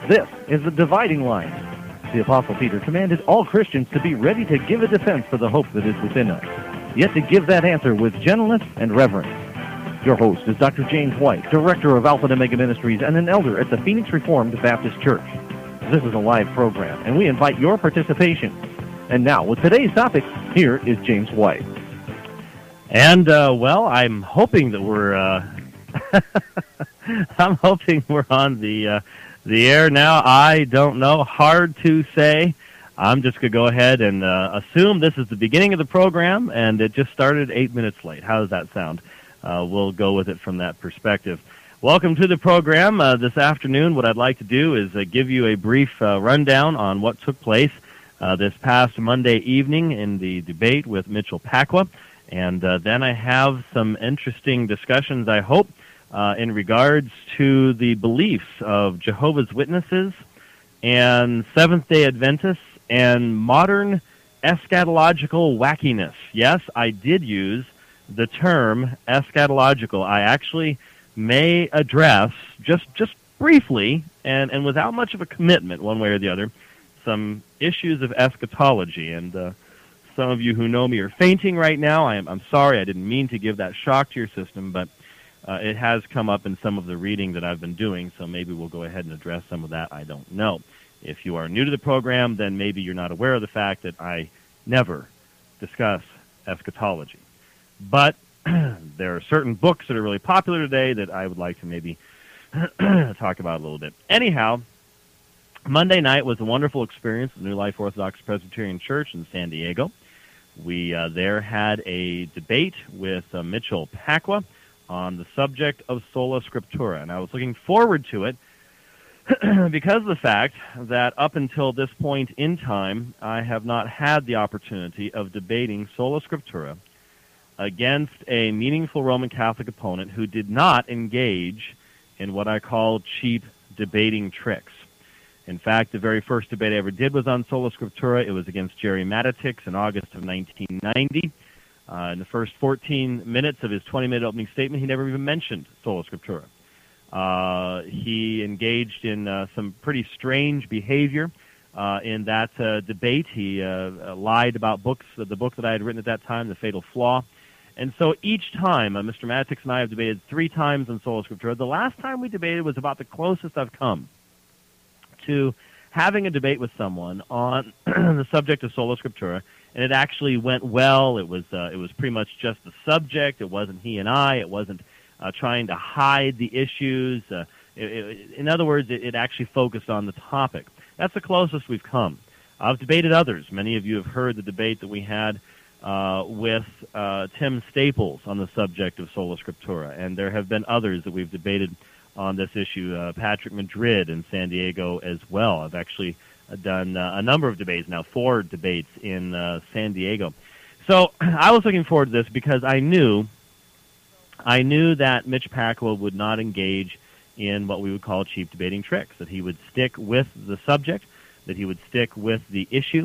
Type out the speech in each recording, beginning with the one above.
This is the dividing line. The Apostle Peter commanded all Christians to be ready to give a defense for the hope that is within us, yet to give that answer with gentleness and reverence. Your host is Dr. James White, Director of Alpha and Omega Ministries and an elder at the Phoenix Reformed Baptist Church. This is a live program, and we invite your participation. And now, with today's topic, here is James White. And, I'm hoping that we're, I'm hoping we're on the air now. I don't know. Hard to say. I'm just going to go ahead and assume this is the beginning of the program, and it just started 8 minutes late. How does that sound? We'll go with it from that perspective. Welcome to the program. This afternoon, what I'd like to do is give you a brief rundown on what took place this past Monday evening in the debate with Mitchell Pacwa. And then I have some interesting discussions, I hope, in regards to the beliefs of Jehovah's Witnesses and Seventh-day Adventists and modern eschatological wackiness. Yes, I did use the term eschatological. I actually may address, just briefly, and without much of a commitment one way or the other, some issues of eschatology. And some of you who know me are fainting right now. I'm sorry, I didn't mean to give that shock to your system, but it has come up in some of the reading that I've been doing, so maybe we'll go ahead and address some of that. I don't know. If you are new to the program, then maybe you're not aware of the fact that I never discuss eschatology. But there are certain books that are really popular today that I would like to maybe talk about a little bit. Anyhow, Monday night was a wonderful experience at the New Life Orthodox Presbyterian Church in San Diego. We there had a debate with Mitchell Pacwa on the subject of Sola Scriptura, and I was looking forward to it because of the fact that up until this point in time, I have not had the opportunity of debating Sola Scriptura against a meaningful Roman Catholic opponent who did not engage in what I call cheap debating tricks. In fact, the very first debate I ever did was on Sola Scriptura. It was against Jerry Matitix in August of 1990. In the first 14 minutes of his 20-minute opening statement, he never even mentioned Sola Scriptura. He engaged in some pretty strange behavior in that debate. He lied about the book that I had written at that time, The Fatal Flaw. And so each time, Mr. Matitix and I have debated 3 times on Sola Scriptura. The last time we debated was about the closest I've come to having a debate with someone on the subject of Sola Scriptura, and it actually went well. It was pretty much just the subject. It wasn't he and I. It wasn't trying to hide the issues. In other words, it actually focused on the topic. That's the closest we've come. I've debated others. Many of you have heard the debate that we had with Tim Staples on the subject of Sola Scriptura, and there have been others that we've debated on this issue, Patrick Madrid in San Diego as well. I've actually done a number of debates now, 4 debates in San Diego. So I was looking forward to this because I knew that Mitch Pacwa would not engage in what we would call cheap debating tricks, that he would stick with the subject, that he would stick with the issue,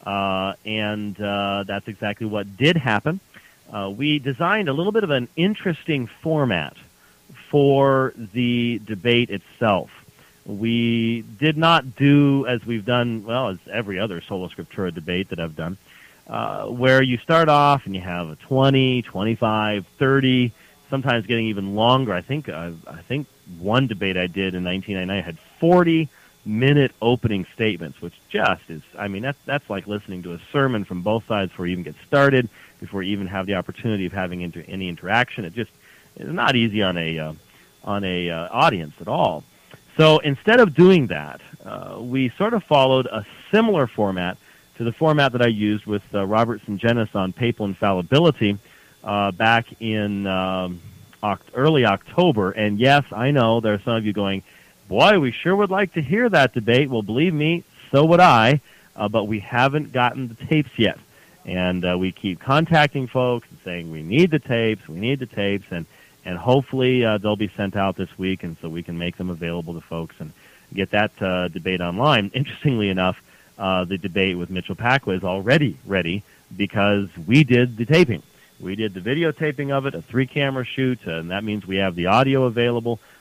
and that's exactly what did happen. We designed a little bit of an interesting format for the debate itself. We did not do, as we've done, well, as every other Sola Scriptura debate that I've done, where you start off and you have a 20, 25, 30, sometimes getting even longer. I think one debate I did in 1999 had 40-minute opening statements, which just is, that's like listening to a sermon from both sides before you even get started, before you even have the opportunity of having any interaction. It's not easy on a audience at all. So instead of doing that, we sort of followed a similar format to the format that I used with Robert Sungenis on papal infallibility back in early October. And yes, I know there are some of you going, boy, we sure would like to hear that debate. Well, believe me, so would I, but we haven't gotten the tapes yet. And we keep contacting folks and saying, we need the tapes, and hopefully they'll be sent out this week, and so we can make them available to folks and get that debate online. Interestingly enough, the debate with Mitchell Pacwa is already ready because we did the taping. We did the videotaping of it, a 3-camera shoot, and that means we have the audio available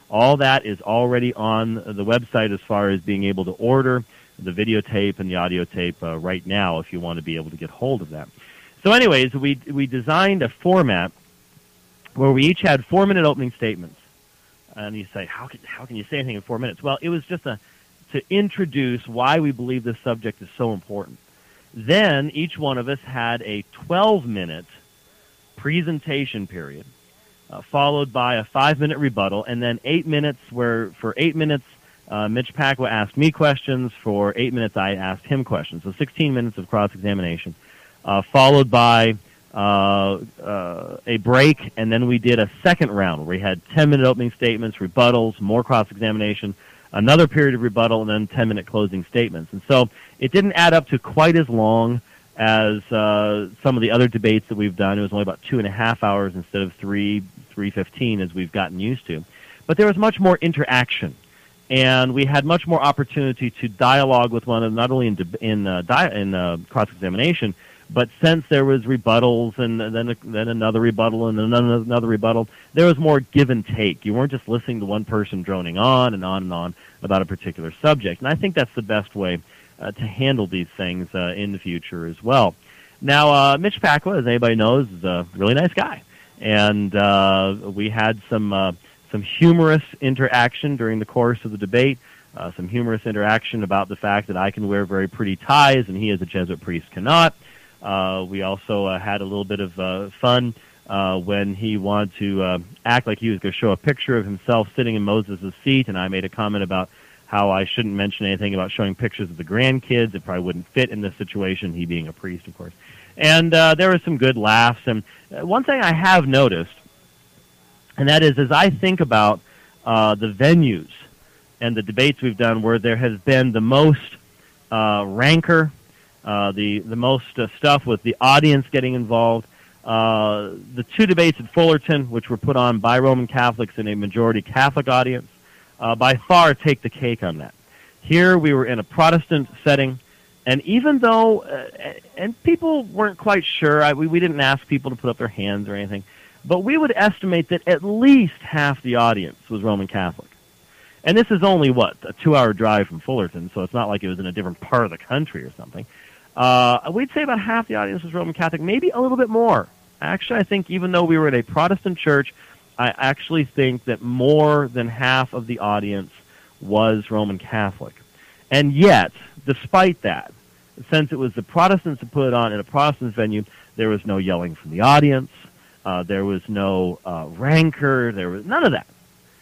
All that is already on the website as far as being able to order the videotape and the audio tape right now if you want to be able to get hold of that. So anyways, we designed a format where we each had 4-minute opening statements. And you say, how can you say anything in 4 minutes? Well, it was just to introduce why we believe this subject is so important. Then each one of us had a 12-minute presentation period, followed by a 5-minute rebuttal, and then 8 minutes where for 8 minutes Mitch Pacwa asked me questions. For 8 minutes I asked him questions. So 16 minutes of cross-examination, followed by a break, and then we did a second round where we had 10-minute opening statements, rebuttals, more cross-examination, another period of rebuttal, and then 10-minute closing statements. And so it didn't add up to quite as long as some of the other debates that we've done. It was only about 2.5 hours instead of 3:15 as we've gotten used to. But there was much more interaction, and we had much more opportunity to dialogue with one another, not only in cross-examination, but since there was rebuttals and then another rebuttal and then another rebuttal, there was more give and take. You weren't just listening to one person droning on and on and on about a particular subject. And I think that's the best way to handle these things in the future as well. Now, Mitch Pacwa, as anybody knows, is a really nice guy. And we had some humorous interaction during the course of the debate, some humorous interaction about the fact that I can wear very pretty ties and he as a Jesuit priest cannot. We also had a little bit of fun when he wanted to act like he was going to show a picture of himself sitting in Moses' seat, and I made a comment about how I shouldn't mention anything about showing pictures of the grandkids. It probably wouldn't fit in this situation, he being a priest, of course. And there were some good laughs. And one thing I have noticed, and that is as I think about the venues and the debates we've done where there has been the most rancor, the most stuff with the audience getting involved. The two debates at Fullerton, which were put on by Roman Catholics and a majority Catholic audience, by far take the cake on that. Here we were in a Protestant setting, and even though, and people weren't quite sure, we didn't ask people to put up their hands or anything, but we would estimate that at least half the audience was Roman Catholic. And this is only, a 2-hour drive from Fullerton, so it's not like it was in a different part of the country or something. We'd say about half the audience was Roman Catholic, maybe a little bit more. Actually, I think even though we were at a Protestant church, I actually think that more than half of the audience was Roman Catholic. And yet, despite that, since it was the Protestants who put it on in a Protestant venue, there was no yelling from the audience, there was no rancor, there was none of that.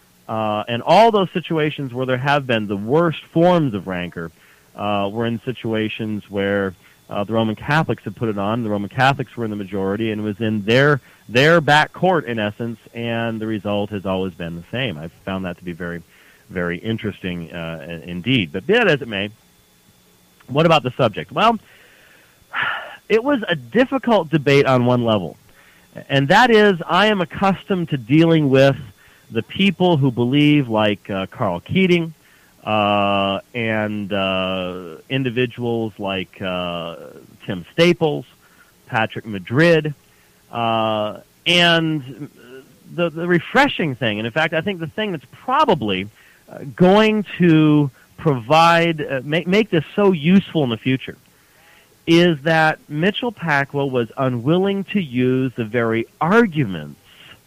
And all those situations where there have been the worst forms of rancor were in situations where the Roman Catholics had put it on. The Roman Catholics were in the majority, and it was in their back court, in essence, and the result has always been the same. I've found that to be very, very interesting indeed. But be that as it may, what about the subject? Well, it was a difficult debate on one level, and that is I am accustomed to dealing with the people who believe like Carl Keating, and individuals like Tim Staples, Patrick Madrid, and the refreshing thing, and in fact I think the thing that's probably going to provide, make this so useful in the future, is that Mitchell Pacwa was unwilling to use the very arguments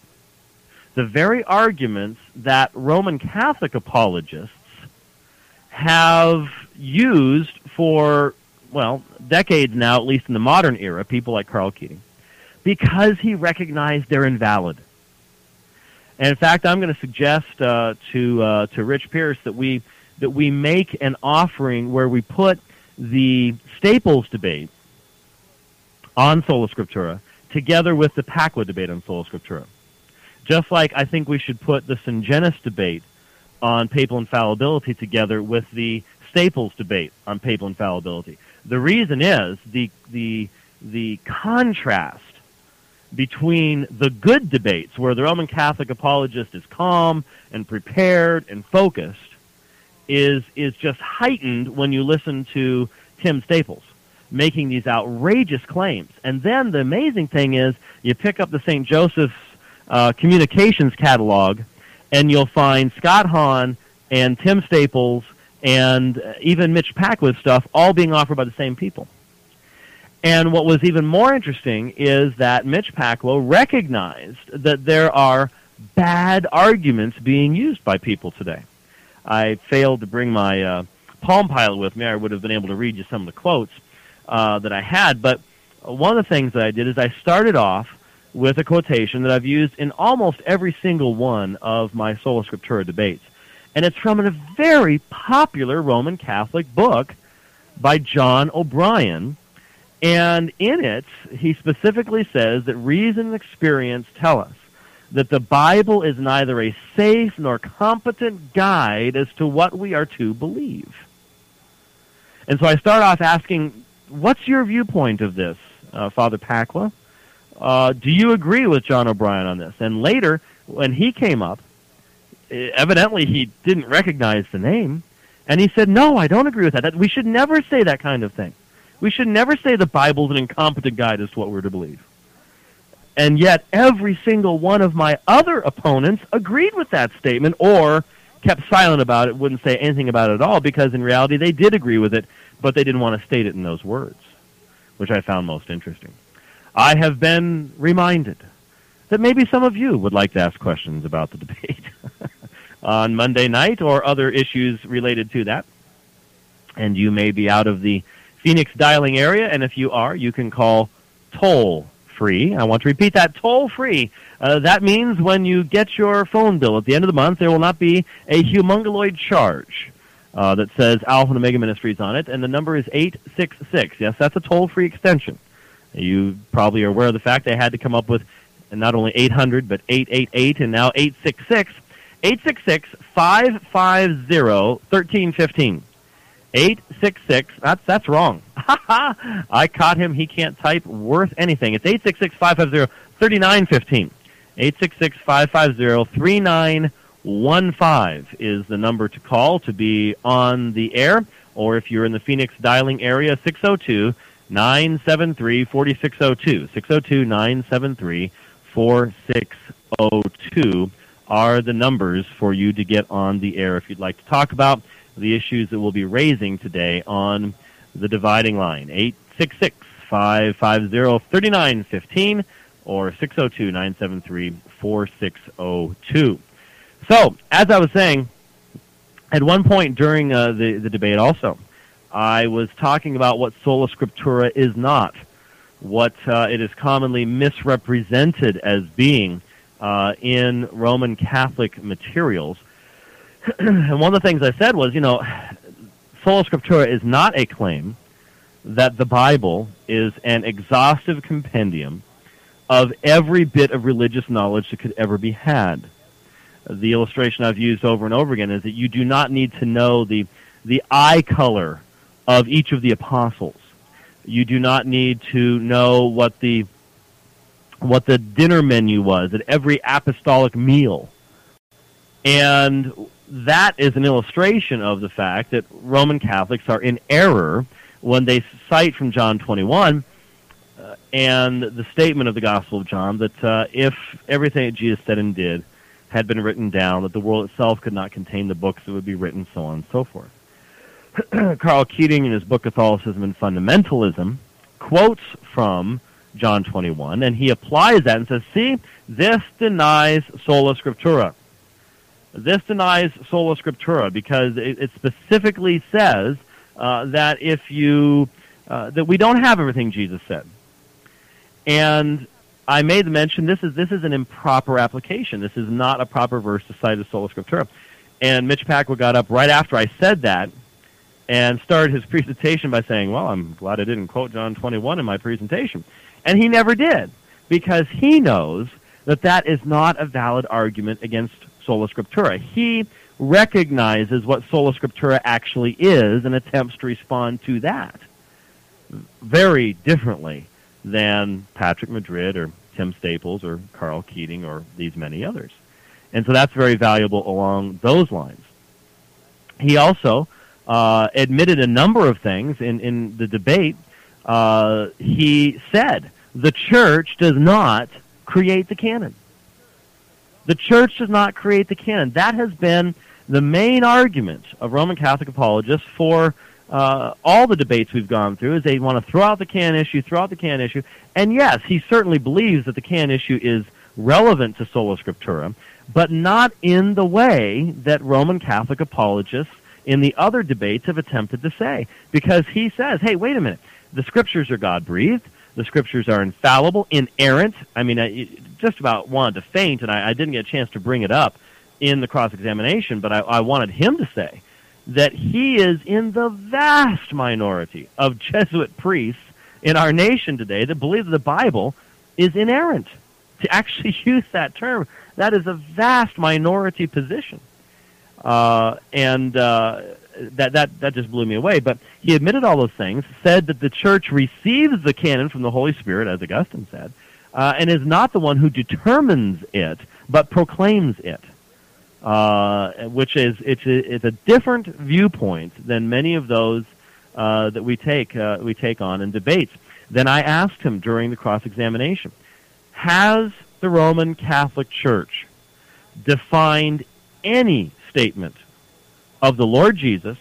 that Roman Catholic apologists have used for, decades now, at least in the modern era, people like Carl Keating, because he recognized they're invalid. And in fact, I'm going to suggest to Rich Pierce that we make an offering where we put the Staples debate on Sola Scriptura together with the Pacwa debate on Sola Scriptura. Just like I think we should put the Sungenis debate on papal infallibility together with the Staples debate on papal infallibility. The reason is the contrast between the good debates, where the Roman Catholic apologist is calm and prepared and focused, is just heightened when you listen to Tim Staples making these outrageous claims. And then the amazing thing is you pick up the St. Joseph's communications catalog, and you'll find Scott Hahn and Tim Staples and even Mitch Pacwa's stuff all being offered by the same people. And what was even more interesting is that Mitch Pacwa recognized that there are bad arguments being used by people today. I failed to bring my Palm Pilot with me. I would have been able to read you some of the quotes that I had, but one of the things that I did is I started off with a quotation that I've used in almost every single one of my Sola Scriptura debates. And it's from a very popular Roman Catholic book by John O'Brien. And in it, he specifically says that reason and experience tell us that the Bible is neither a safe nor competent guide as to what we are to believe. And so I start off asking, what's your viewpoint of this, Father Pacwa? Do you agree with John O'Brien on this? And later, when he came up, evidently he didn't recognize the name, and he said, no, I don't agree with that. We should never say that kind of thing. We should never say the Bible's an incompetent guide as to what we're to believe. And yet every single one of my other opponents agreed with that statement or kept silent about it, wouldn't say anything about it at all, because in reality they did agree with it, but they didn't want to state it in those words, which I found most interesting. I have been reminded that maybe some of you would like to ask questions about the debate on Monday night or other issues related to that. And you may be out of the Phoenix dialing area, and if you are, you can call toll-free. I want to repeat that, toll-free. That means when you get your phone bill at the end of the month, there will not be a humongoloid charge that says Alpha and Omega Ministries on it, and the number is 866. Yes, that's a toll-free extension. You probably are aware of the fact they had to come up with not only 800, but 888, and now 866. 866-550-1315. 866, that's wrong. I caught him. He can't type worth anything. It's 866-550-3915. 866-550-3915 is the number to call to be on the air. Or if you're in the Phoenix dialing area, 602-973-4602. 602-973-4602 are the numbers for you to get on the air if you'd like to talk about the issues that we'll be raising today on the dividing line. 866-550-3915 or 602-973-4602. So, as I was saying, at one point during the debate also, I was talking about what Sola Scriptura is not, what it is commonly misrepresented as being in Roman Catholic materials. And one of the things I said was, Sola Scriptura is not a claim that the Bible is an exhaustive compendium of every bit of religious knowledge that could ever be had. The illustration I've used over and over again is that you do not need to know the eye color of each of the apostles. You do not need to know what the dinner menu was at every apostolic meal. And that is an illustration of the fact that Roman Catholics are in error when they cite from John 21 and the statement of the Gospel of John that if everything that Jesus said and did had been written down, that the world itself could not contain the books that would be written, so on and so forth. Carl Keating, in his book Catholicism and Fundamentalism, quotes from John 21, and he applies that and says, see, this denies Sola Scriptura. This denies Sola Scriptura because it specifically says that if you that we don't have everything Jesus said. And I made the mention this is an improper application. This is not a proper verse to cite as Sola Scriptura. And Mitch Pacwa got up right after I said that and started his presentation by saying, well, I'm glad I didn't quote John 21 in my presentation. And he never did, because he knows that that is not a valid argument against Sola Scriptura. He recognizes what Sola Scriptura actually is and attempts to respond to that very differently than Patrick Madrid or Tim Staples or Carl Keating or these many others. And so that's very valuable along those lines. He also admitted a number of things in the debate. He said the church does not create the canon. The church does not create the canon. That has been the main argument of Roman Catholic apologists for all the debates we've gone through, is they want to throw out the canon issue, and yes, he certainly believes that the canon issue is relevant to Sola Scriptura, but not in the way that Roman Catholic apologists in the other debates have attempted to say, because he says, hey, wait a minute, the Scriptures are God-breathed, the Scriptures are infallible, inerrant. I mean, I just about wanted to faint, and I didn't get a chance to bring it up in the cross-examination, but I wanted him to say that he is in the vast minority of Jesuit priests in our nation today that believe that the Bible is inerrant. To actually use that term, that is a vast minority position. And that just blew me away. But he admitted all those things, said that the church receives the canon from the Holy Spirit, as Augustine said, and is not the one who determines it, but proclaims it. Which is it's a different viewpoint than many of those that we take on in debates. Then I asked him during the cross-examination, has the Roman Catholic Church defined any statement of the Lord Jesus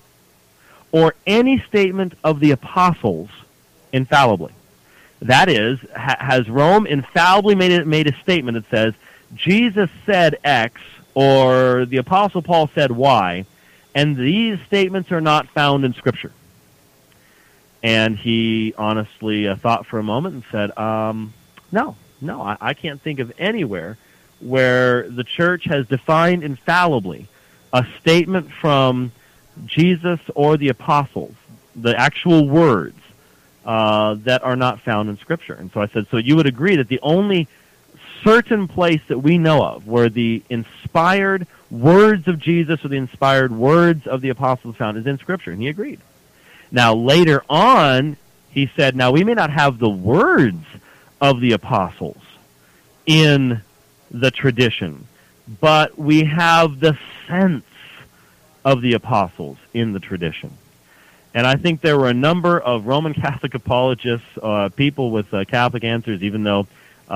or any statement of the apostles infallibly? That is, has Rome infallibly made a statement that says, Jesus said X, or the Apostle Paul said Y, and these statements are not found in Scripture? And he honestly thought for a moment and said, no, I can't think of anywhere where the church has defined infallibly a statement from Jesus or the apostles, the actual words, that are not found in Scripture. And so I said, so you would agree that the only certain place that we know of where the inspired words of Jesus or the inspired words of the apostles found is in Scripture, and he agreed. Now, later on, he said, now we may not have the words of the apostles in the tradition, but we have the sense of the apostles in the tradition. And I think there were a number of Roman Catholic apologists, people with Catholic answers, even though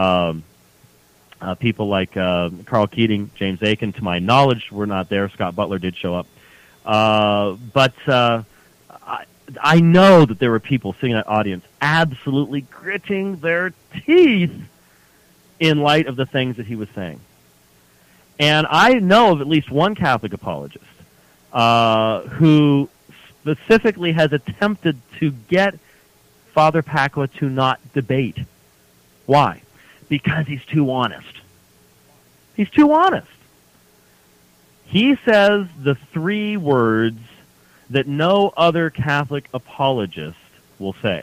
people like Carl Keating, James Aiken, to my knowledge, were not there. Scott Butler did show up. But I know that there were people sitting in that audience absolutely gritting their teeth in light of the things that he was saying. And I know of at least one Catholic apologist who specifically has attempted to get Father Pacwa to not debate. Why? Because he's too honest. He's too honest. He says the three words that no other Catholic apologist will say.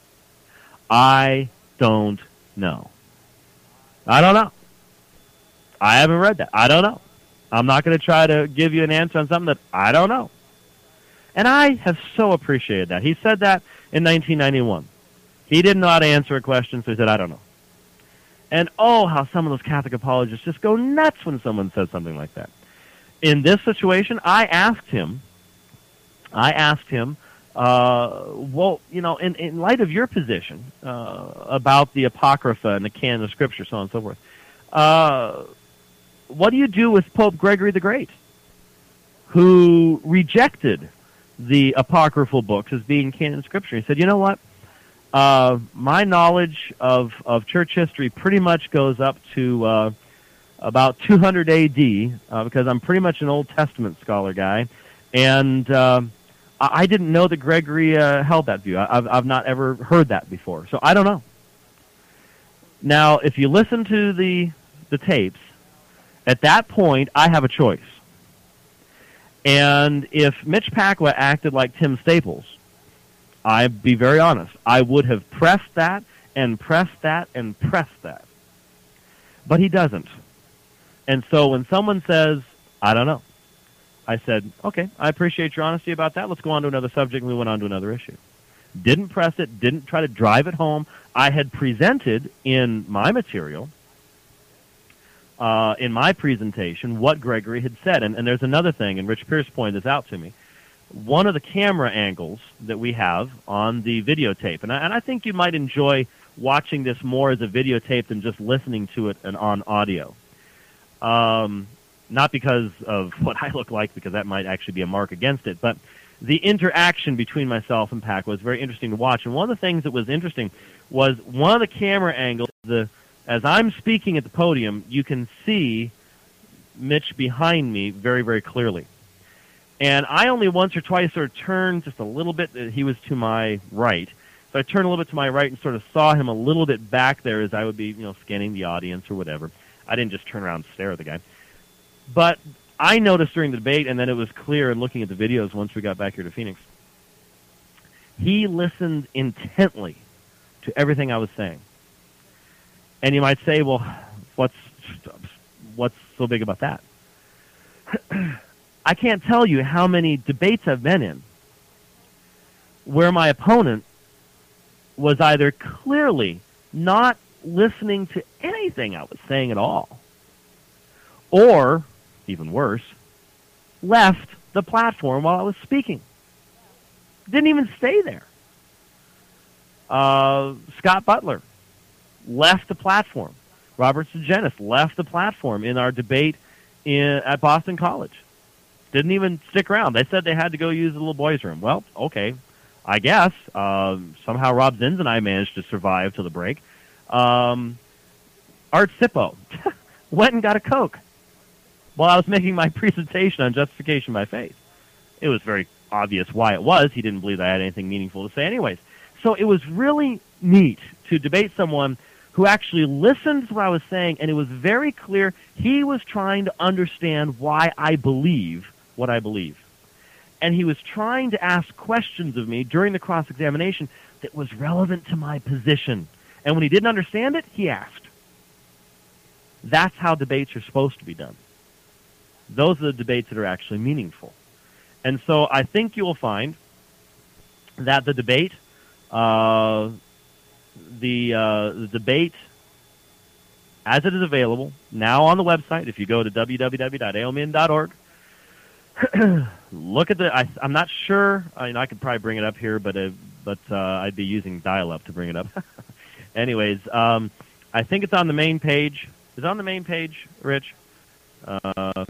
I don't know. I don't know. I haven't read that. I don't know. I'm not going to try to give you an answer on something that I don't know. And I have so appreciated that. He said that in 1991. He didn't know how to answer a question, so he said, I don't know. And oh, how some of those Catholic apologists just go nuts when someone says something like that. In this situation, I asked him, well, you know, in light of your position about the Apocrypha and the canon of Scripture, so on and so forth, what do you do with Pope Gregory the Great, who rejected the apocryphal books as being canon of Scripture? He said, you know what? My knowledge of church history pretty much goes up to about 200 A.D., because I'm pretty much an Old Testament scholar guy, and I didn't know that Gregory held that view. I've not ever heard that before, so I don't know. Now, if you listen to the tapes, at that point, I have a choice. And if Mitch Pacwa acted like Tim Staples, I'd be very honest, I would have pressed that and pressed that and pressed that. But he doesn't. And so when someone says, I don't know, I said, okay, I appreciate your honesty about that. Let's go on to another subject, and we went on to another issue. Didn't press it, didn't try to drive it home. I had presented in my material, in my presentation, what Gregory had said. And there's another thing, and Rich Pierce pointed this out to me. One of the camera angles that we have on the videotape, and I think you might enjoy watching this more as a videotape than just listening to it on audio. Not because of what I look like, because that might actually be a mark against it, but the interaction between myself and Pac was very interesting to watch. And one of the things that was interesting was one of the camera angles. As I'm speaking at the podium, you can see Mitch behind me very, very clearly. And I only once or twice sort of turned just a little bit. He was to my right. So I turned a little bit to my right and sort of saw him a little bit back there as I would be, scanning the audience or whatever. I didn't just turn around and stare at the guy. But I noticed during the debate, and then it was clear in looking at the videos once we got back here to Phoenix, he listened intently to everything I was saying. And you might say, well, what's so big about that? I can't tell you how many debates I've been in where my opponent was either clearly not listening to anything I was saying at all, or, even worse, left the platform while I was speaking. Didn't even stay there. Scott Butler left the platform. Robert Sejenis left the platform in our debate at Boston College. Didn't even stick around. They said they had to go use the little boys' room. Well, okay, I guess. Somehow Rob Zins and I managed to survive till the break. Art Sippo went and got a Coke while I was making my presentation on justification by faith. It was very obvious why it was. He didn't believe I had anything meaningful to say anyways. So it was really neat to debate someone who actually listened to what I was saying, and it was very clear he was trying to understand why I believe what I believe. And he was trying to ask questions of me during the cross-examination that was relevant to my position. And when he didn't understand it, he asked. That's how debates are supposed to be done. Those are the debates that are actually meaningful. And so I think you will find that the debate, the debate as it is available now on the website, if you go to www.aomin.org, look at the. I'm not sure. I could probably bring it up here, but I'd be using dial-up to bring it up. Anyways, I think it's on the main page. Is it on the main page, Rich? The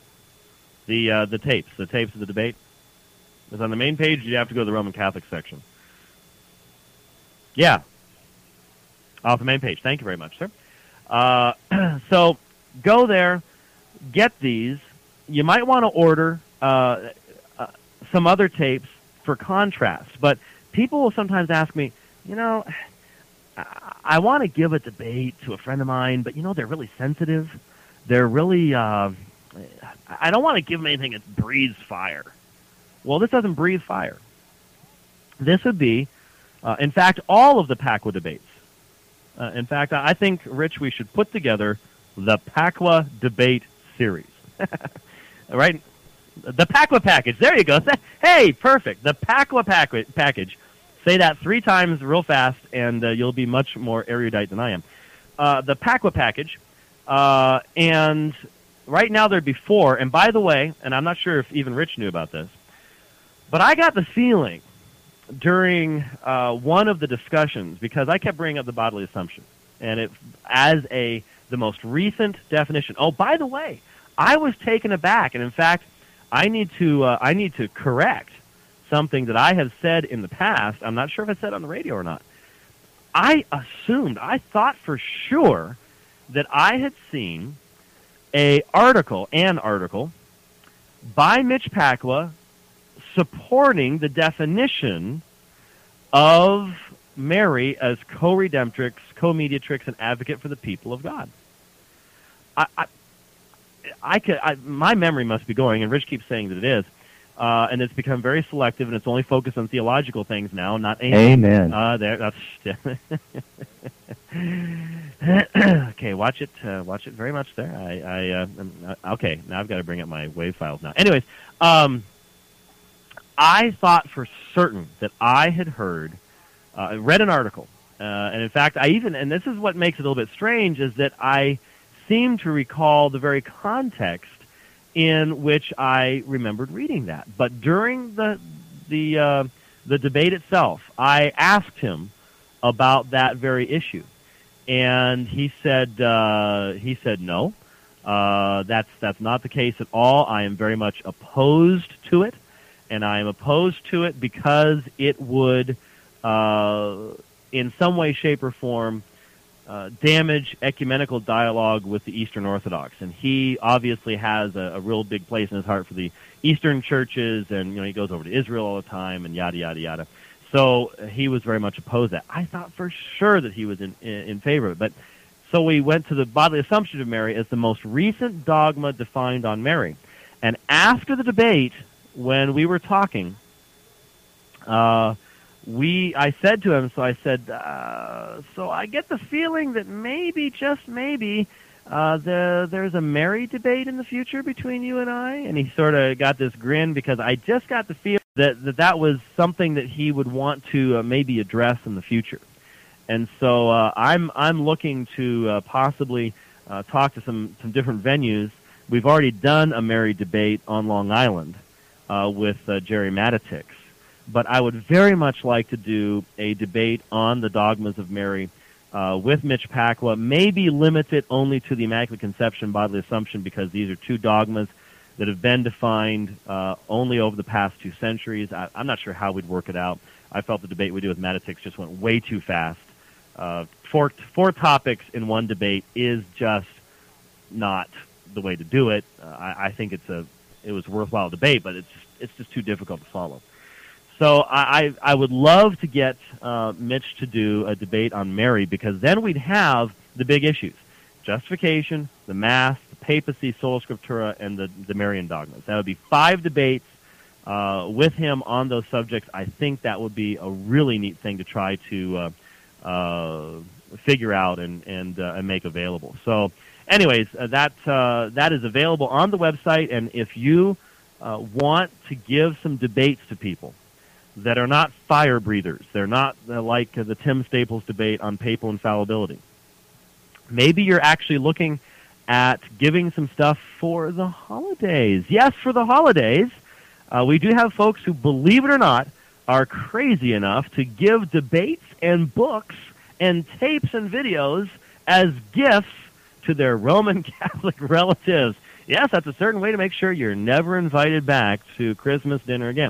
tapes of the debate. Is it on the main page? You have to go to the Roman Catholic section. Yeah, off the main page. Thank you very much, sir. So go there, get these. You might want to order some other tapes for contrast. But people will sometimes ask me, I want to give a debate to a friend of mine, but, they're really sensitive. They're really, I don't want to give them anything that breathes fire. Well, this doesn't breathe fire. This would be, in fact, all of the PACWA debates. In fact, I think, Rich, we should put together the PACWA debate series. Right? The PACWA package. There you go. Hey, perfect. The PACWA package. Say that 3 times real fast, and you'll be much more erudite than I am. The PACWA package. And right now there'd be 4. And by the way, and I'm not sure if even Rich knew about this, but I got the feeling during one of the discussions, because I kept bringing up the bodily assumption, and it as the most recent definition. Oh, by the way, I was taken aback, and in fact, I need to correct something that I have said in the past. I'm not sure if I said it on the radio or not. I thought for sure that I had seen an article by Mitch Pacwa supporting the definition of Mary as co-redemptrix, co-mediatrix, and advocate for the people of God. My memory must be going, and Rich keeps saying that it is, and it's become very selective, and it's only focused on theological things now, not anything. Amen. Okay, watch it very much there. Okay, now I've got to bring up my WAV files now. Anyways, I thought for certain that I had read an article, and in fact, and this is what makes it a little bit strange, is that I seem to recall the very context in which I remembered reading that. But during the debate itself, I asked him about that very issue, and he said no. That's not the case at all. I am very much opposed to it, and I am opposed to it because it would, in some way, shape, or form, damage ecumenical dialogue with the Eastern Orthodox. And he obviously has a real big place in his heart for the Eastern churches, and he goes over to Israel all the time, and yada yada yada. So he was very much opposed to that. I thought for sure that he was in favor of it, but. So we went to the bodily assumption of Mary as the most recent dogma defined on Mary. And after the debate, when we were talking, I said to him, so I get the feeling that maybe, just maybe, there's a Mary debate in the future between you and I. And he sort of got this grin because I just got the feeling that was something that he would want to maybe address in the future. And so I'm looking to possibly talk to some different venues. We've already done a Mary debate on Long Island with Jerry Matitix, but I would very much like to do a debate on the dogmas of Mary with Mitch Pacwa, maybe limit it only to the Immaculate Conception, bodily assumption, because these are two dogmas that have been defined only over the past 2 centuries. I'm not sure how we'd work it out. I felt the debate we did with Matitix just went way too fast. Four topics in one debate is just not the way to do it. I think it was a worthwhile debate, but it's just too difficult to follow. So I would love to get Mitch to do a debate on Mary, because then we'd have the big issues: justification, the Mass, the papacy, sola scriptura, and the Marian dogmas. That would be 5 debates with him on those subjects. I think that would be a really neat thing to try to figure out and make available. So, anyways, that is available on the website. And if you want to give some debates to people that are not fire breathers, they're not like the Tim Staples debate on papal infallibility. Maybe you're actually looking at giving some stuff for the holidays. Yes, for the holidays. We do have folks who, believe it or not, are crazy enough to give debates and books and tapes and videos as gifts to their Roman Catholic relatives. Yes, that's a certain way to make sure you're never invited back to Christmas dinner again.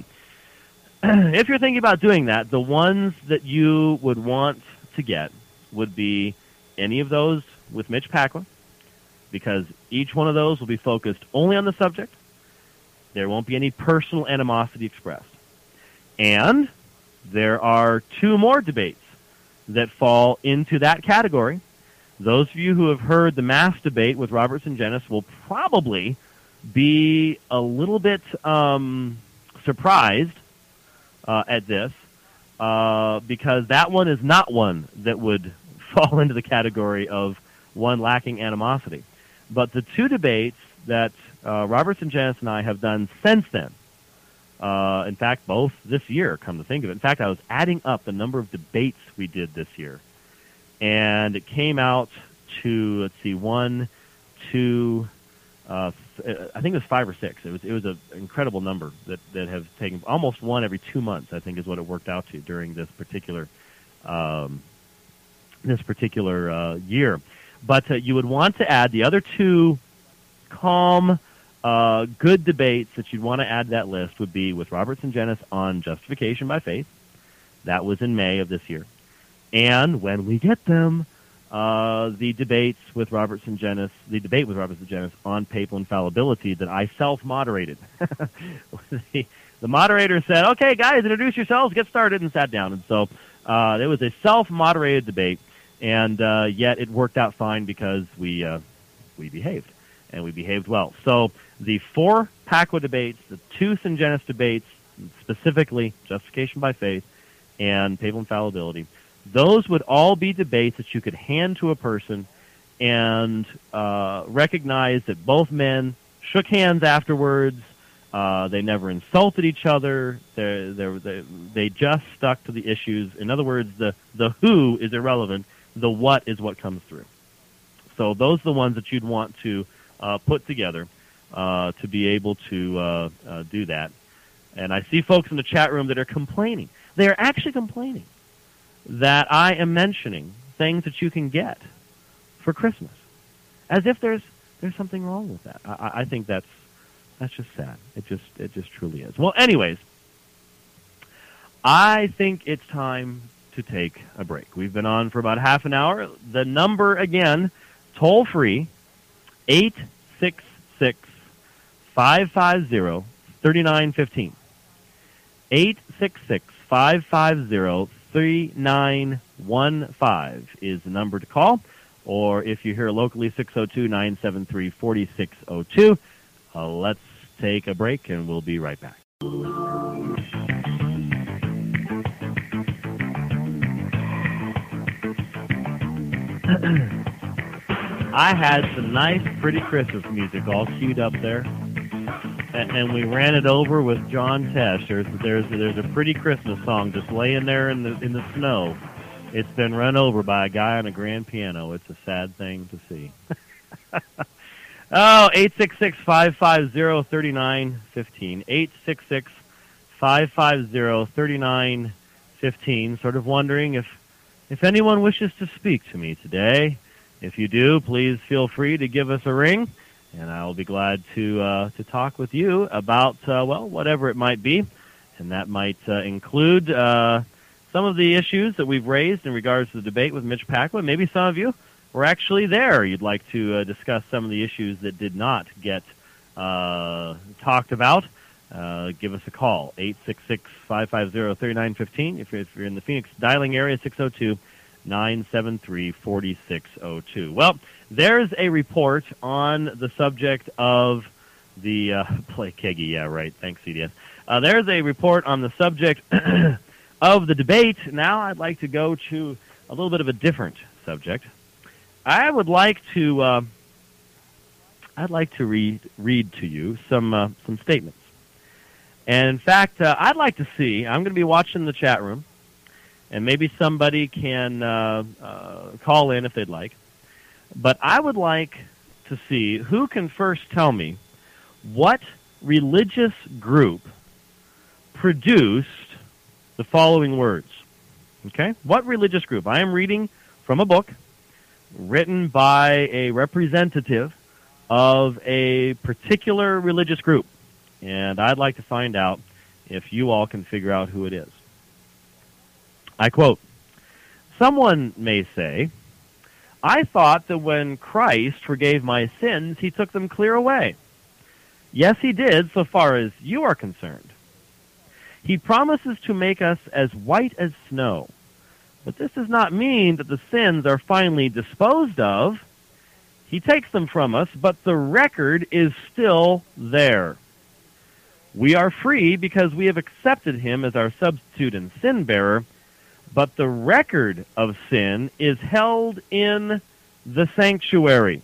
If you're thinking about doing that, the ones that you would want to get would be any of those with Mitch Pacwa, because each one of those will be focused only on the subject. There won't be any personal animosity expressed. And there are 2 more debates that fall into that category. Those of you who have heard the Mass debate with Robert Sungenis will probably be a little bit surprised at this, because that one is not one that would fall into the category of one lacking animosity. But the 2 debates that Robert Sungenis and I have done since then, in fact, both this year, come to think of it. In fact, I was adding up the number of debates we did this year, and it came out to, let's see, 1, 2, I think it was 5 or 6. It was an incredible number that have taken almost one every 2 months, I think, is what it worked out to during this particular year. But you would want to add the other 2 calm, good debates that you'd want to add to that list would be with Robert Sungenis on justification by faith. That was in May of this year. And when we get them, the debate with Robert Sungenis on papal infallibility that I self-moderated. The moderator said, "Okay, guys, introduce yourselves, get started," and sat down. And so it was a self-moderated debate, and yet it worked out fine because we behaved, and we behaved well. So the 4 Pacwa debates, the 2 Sungenis debates, specifically justification by faith and papal infallibility, those would all be debates that you could hand to a person and recognize that both men shook hands afterwards. They never insulted each other. They just stuck to the issues. In other words, the who is irrelevant. The what is what comes through. So those are the ones that you'd want to put together to be able to do that. And I see folks in the chat room that are complaining. They are actually complaining that I am mentioning things that you can get for Christmas, as if there's there's something wrong with that. I think that's just sad. It just truly is. Well, anyways, I think it's time to take a break. We've been on for about half an hour. The number again, toll free, 866-550-3915. 866-550-3915 is the number to call. Or if you're here locally, 602-973-4602. Let's take a break, and we'll be right back. I had some nice, pretty Christmas music all queued up there, and we ran it over with John Tesh. There's a pretty Christmas song just laying there in the snow. It's been run over by a guy on a grand piano. It's a sad thing to see. 866-550-3915. 866-550-3915. Sort of wondering if anyone wishes to speak to me today. If you do, please feel free to give us a ring, and I'll be glad to talk with you about, whatever it might be. And that might include some of the issues that we've raised in regards to the debate with Mitch Pacwa. Maybe some of you were actually there. You'd like to discuss some of the issues that did not get talked about. Give us a call, 866-550-3915. If you're in the Phoenix dialing area, 602-973-4602. Well, there's a report on the subject of the play Keggy. Yeah, right. Thanks, CDS. There's a report on the subject of the debate. Now I'd like to go to a little bit of a different subject. I would like to read to you some statements. And in fact, I'd like to see, I'm going to be watching the chat room, and maybe somebody can call in if they'd like. But I would like to see who can first tell me what religious group produced the following words. Okay? What religious group? I am reading from a book written by a representative of a particular religious group. And I'd like to find out if you all can figure out who it is. I quote, "Someone may say, I thought that when Christ forgave my sins, he took them clear away. Yes, he did, so far as you are concerned. He promises to make us as white as snow. But this does not mean that the sins are finally disposed of. He takes them from us, but the record is still there. We are free because we have accepted him as our substitute and sin bearer, but the record of sin is held in the sanctuary."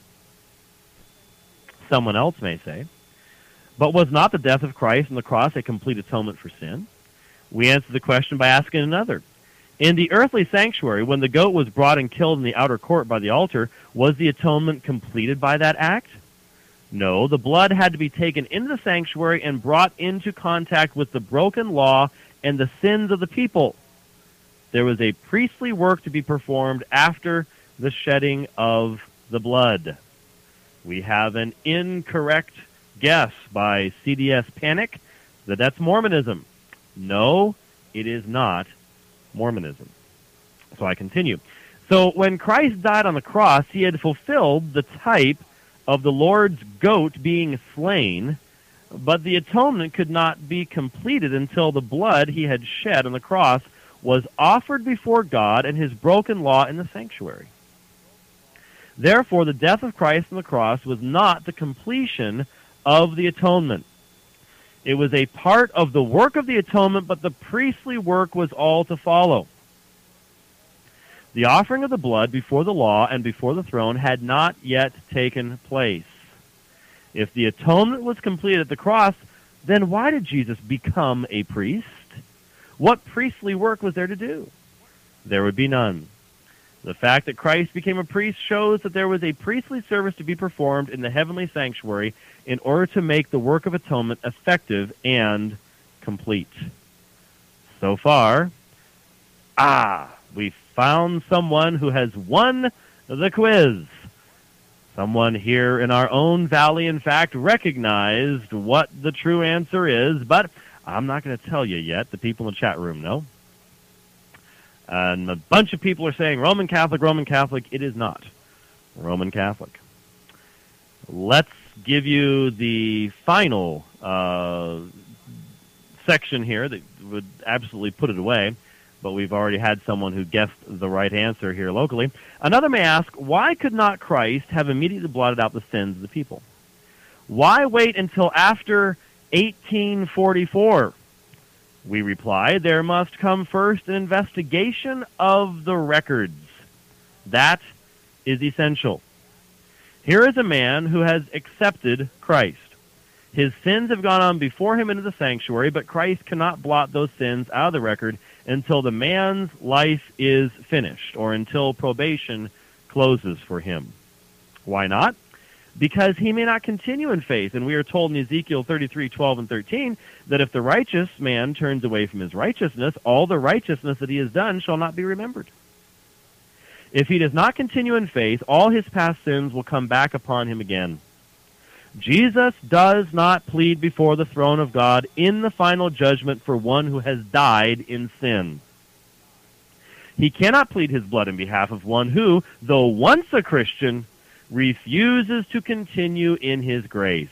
Someone else may say, "But was not the death of Christ on the cross a complete atonement for sin?" We answer the question by asking another. In the earthly sanctuary, when the goat was brought and killed in the outer court by the altar, was the atonement completed by that act? No, the blood had to be taken into the sanctuary and brought into contact with the broken law and the sins of the people. There was a priestly work to be performed after the shedding of the blood. We have an incorrect guess by CDS Panic that that's Mormonism. No, it is not Mormonism. So I continue. So when Christ died on the cross, he had fulfilled the type of the Lord's goat being slain, but the atonement could not be completed until the blood he had shed on the cross was offered before God and his broken law in the sanctuary. Therefore, the death of Christ on the cross was not the completion of the atonement. It was a part of the work of the atonement, but the priestly work was all to follow. The offering of the blood before the law and before the throne had not yet taken place. If the atonement was completed at the cross, then why did Jesus become a priest? What priestly work was there to do? There would be none. The fact that Christ became a priest shows that there was a priestly service to be performed in the heavenly sanctuary in order to make the work of atonement effective and complete. So far, we found someone who has won the quiz. Someone here in our own valley, in fact, recognized what the true answer is, but I'm not going to tell you yet. The people in the chat room know. And a bunch of people are saying Roman Catholic, Roman Catholic. It is not Roman Catholic. Let's give you the final section here that would absolutely put it away, but we've already had someone who guessed the right answer here locally. Another may ask, why could not Christ have immediately blotted out the sins of the people? Why wait until after 1844? We reply, there must come first an investigation of the records. That is essential. Here is a man who has accepted Christ. His sins have gone on before him into the sanctuary, but Christ cannot blot those sins out of the record until the man's life is finished, or until probation closes for him. Why not? Because he may not continue in faith, and we are told in Ezekiel 33:12 and 13, that if the righteous man turns away from his righteousness, all the righteousness that he has done shall not be remembered. If he does not continue in faith, all his past sins will come back upon him again. Jesus does not plead before the throne of God in the final judgment for one who has died in sin. He cannot plead his blood in behalf of one who, though once a Christian, refuses to continue in his grace.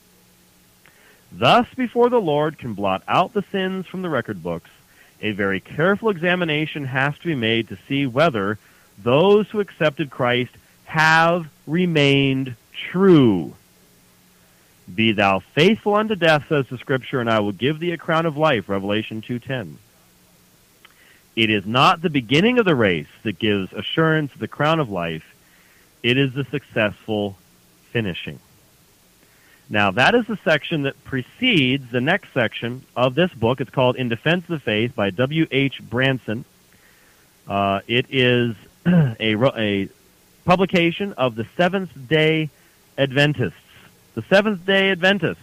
Thus, before the Lord can blot out the sins from the record books, a very careful examination has to be made to see whether those who accepted Christ have remained true. Be thou faithful unto death, says the Scripture, and I will give thee a crown of life, Revelation 2:10. It is not the beginning of the race that gives assurance of the crown of life. It is the successful finishing. Now, that is the section that precedes the next section of this book. It's called In Defense of the Faith by W.H. Branson. It is a publication of the Seventh-day Adventists. The Seventh-day Adventists.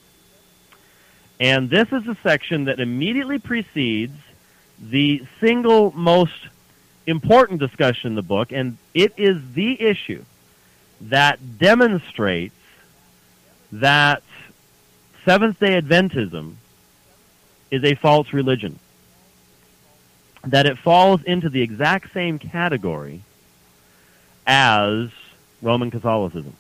And this is a section that immediately precedes the single most important discussion in the book, and it is the issue that demonstrates that Seventh-day Adventism is a false religion, that it falls into the exact same category as Roman Catholicism.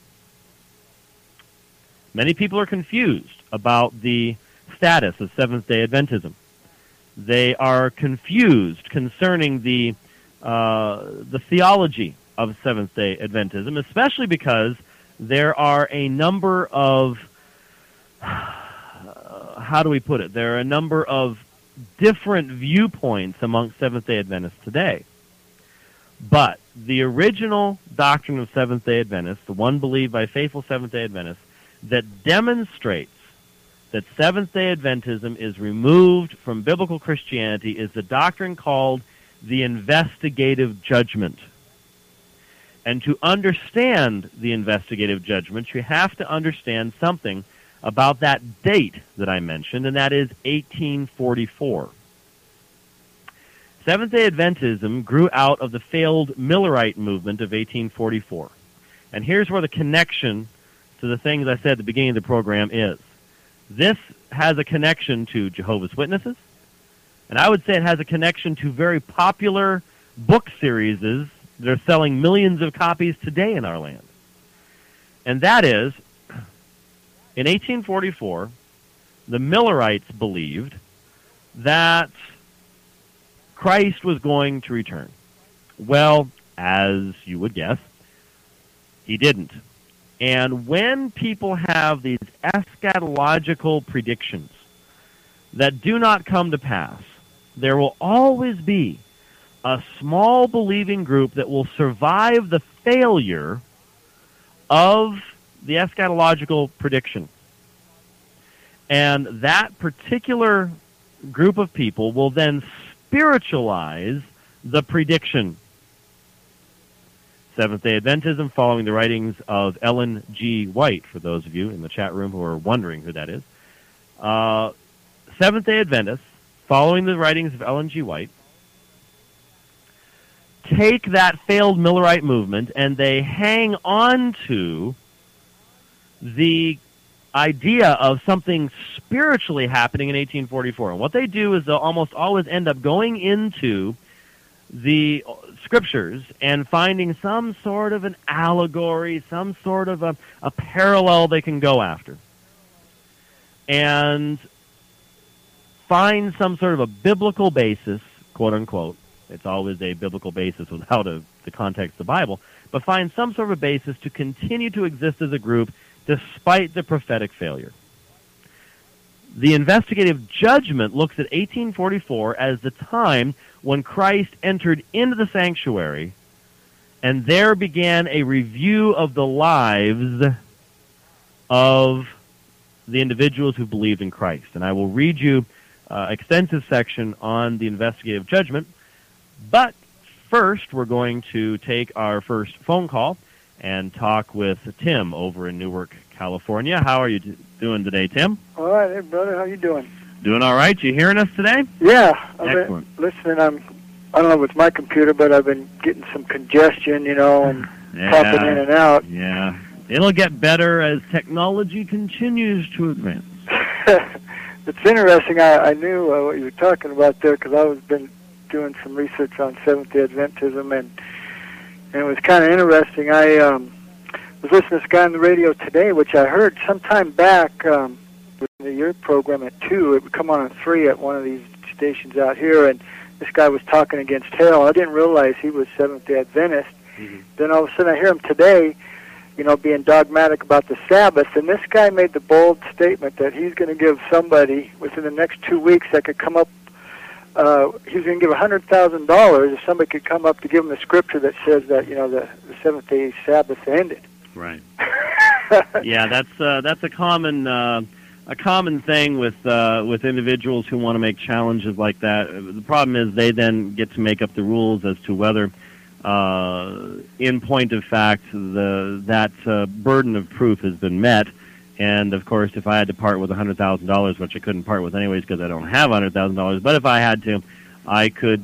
Many people are confused about the status of Seventh-day Adventism. They are confused concerning the theology of Seventh-day Adventism, especially because there are a number of, how do we put it? There are a number of different viewpoints amongst Seventh-day Adventists today. But the original doctrine of Seventh-day Adventists, the one believed by faithful Seventh-day Adventists, that demonstrates that Seventh-day Adventism is removed from biblical Christianity is the doctrine called the investigative judgment. And to understand the investigative judgment, you have to understand something about that date that I mentioned, and that is 1844. Seventh-day Adventism grew out of the failed Millerite movement of 1844. And here's where the connection to the things I said at the beginning of the program is. This has a connection to Jehovah's Witnesses, and I would say it has a connection to very popular book series that are selling millions of copies today in our land. And that is, in 1844, the Millerites believed that Christ was going to return. Well, as you would guess, he didn't. And when people have these eschatological predictions that do not come to pass, there will always be a small believing group that will survive the failure of the eschatological prediction. And that particular group of people will then spiritualize the prediction. Seventh-day Adventism, following the writings of Ellen G. White, for those of you in the chat room who are wondering who that is. Seventh-day Adventists, following the writings of Ellen G. White, take that failed Millerite movement and they hang on to the idea of something spiritually happening in 1844. And what they do is they'll almost always end up going into the scriptures and finding some sort of an allegory, some sort of a parallel they can go after, and find some sort of a biblical basis, quote unquote. It's always a biblical basis without the context of the Bible, but find some sort of a basis to continue to exist as a group despite the prophetic failure. The investigative judgment looks at 1844 as the time when Christ entered into the sanctuary, and there began a review of the lives of the individuals who believed in Christ. And I will read you an extensive section on the investigative judgment, but first we're going to take our first phone call and talk with Tim over in Newark, California. How are you doing today, Tim? All right, hey, brother. How you doing? Doing all right. You hearing us today? Yeah. Excellent. I've been listening. I don't know with my computer, but I've been getting some congestion, and popping in and out. Yeah. It'll get better as technology continues to advance. It's interesting. I knew what you were talking about there because I was been doing some research on Seventh-day Adventism, and it was kind of interesting. I was listening to this guy on the radio today, which I heard sometime back with your program at 2. It would come on at 3 at one of these stations out here, and this guy was talking against hell. I didn't realize he was Seventh-day Adventist. Mm-hmm. Then all of a sudden I hear him today, being dogmatic about the Sabbath, and this guy made the bold statement that he's going to give somebody within the next 2 weeks that could come up, he's going to give $100,000 if somebody could come up to give him the scripture that says that, the seventh-day Sabbath ended. Right. Yeah, that's a common thing with individuals who want to make challenges like that. The problem is they then get to make up the rules as to whether, in point of fact, that burden of proof has been met. And of course, if I had to part with $100,000, which I couldn't part with anyways because I don't have $100,000, but if I had to, I could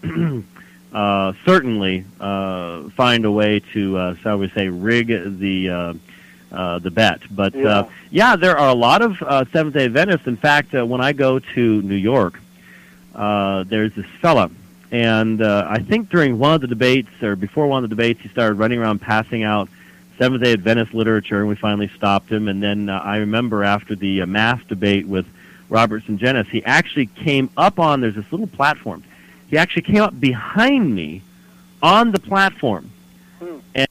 certainly find a way to, shall we say, rig the bet. But there are a lot of Seventh-day Adventists. In fact, when I go to New York, there's this fella, and I think during one of the debates, or before one of the debates, he started running around passing out Seventh-day Adventist literature, and we finally stopped him. And then I remember after the mass debate with Robertson Jenis, he actually came up on, there's this little platform. He actually came up behind me on the platform. And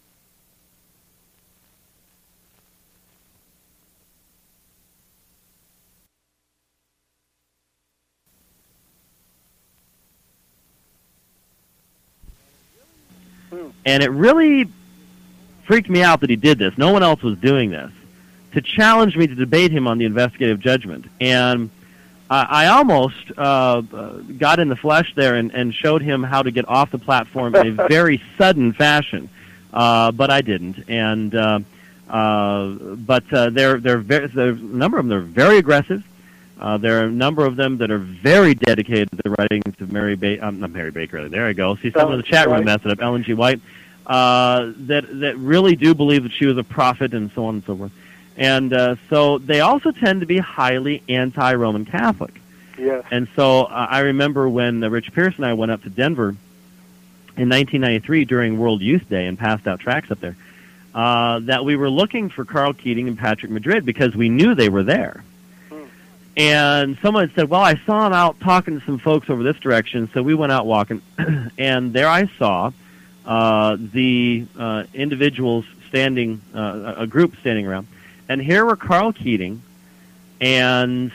it really freaked me out that he did this. No one else was doing this, to challenge me to debate him on the investigative judgment. And I almost got in the flesh there and showed him how to get off the platform in a very sudden fashion, but I didn't. And there are a number of them that are very aggressive. There are a number of them that are very dedicated to the writings of Mary Baker. Not Mary Baker. There I go. See, someone in the chat room messed it up. Ellen G. White. That really do believe that she was a prophet and so on and so forth. And so they also tend to be highly anti-Roman Catholic. Yes. And so I remember when Rich Pierce and I went up to Denver in 1993 during World Youth Day and passed out tracts up there, that we were looking for Carl Keating and Patrick Madrid because we knew they were there. And someone said, well, I saw him out talking to some folks over this direction, so we went out walking, and there I saw the individuals standing, a group standing around. And here were Carl Keating and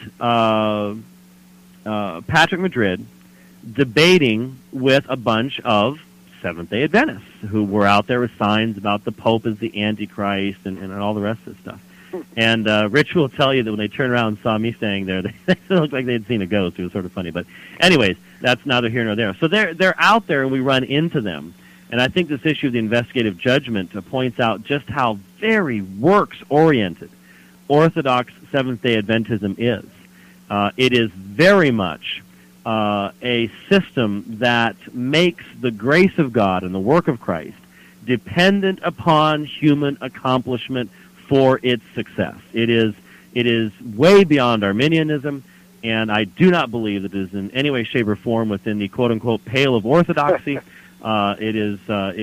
Patrick Madrid debating with a bunch of Seventh-day Adventists who were out there with signs about the Pope as the Antichrist and all the rest of this stuff. And Rich will tell you that when they turned around and saw me standing there, they looked like they had seen a ghost. It was sort of funny. But anyways, that's neither here nor there. So they're out there, and we run into them. And I think this issue of the investigative judgment points out just how very works-oriented Orthodox Seventh-day Adventism is. It is very much a system that makes the grace of God and the work of Christ dependent upon human accomplishment for its success. It is way beyond Arminianism, and I do not believe that it is in any way, shape, or form within the quote-unquote pale of orthodoxy. It is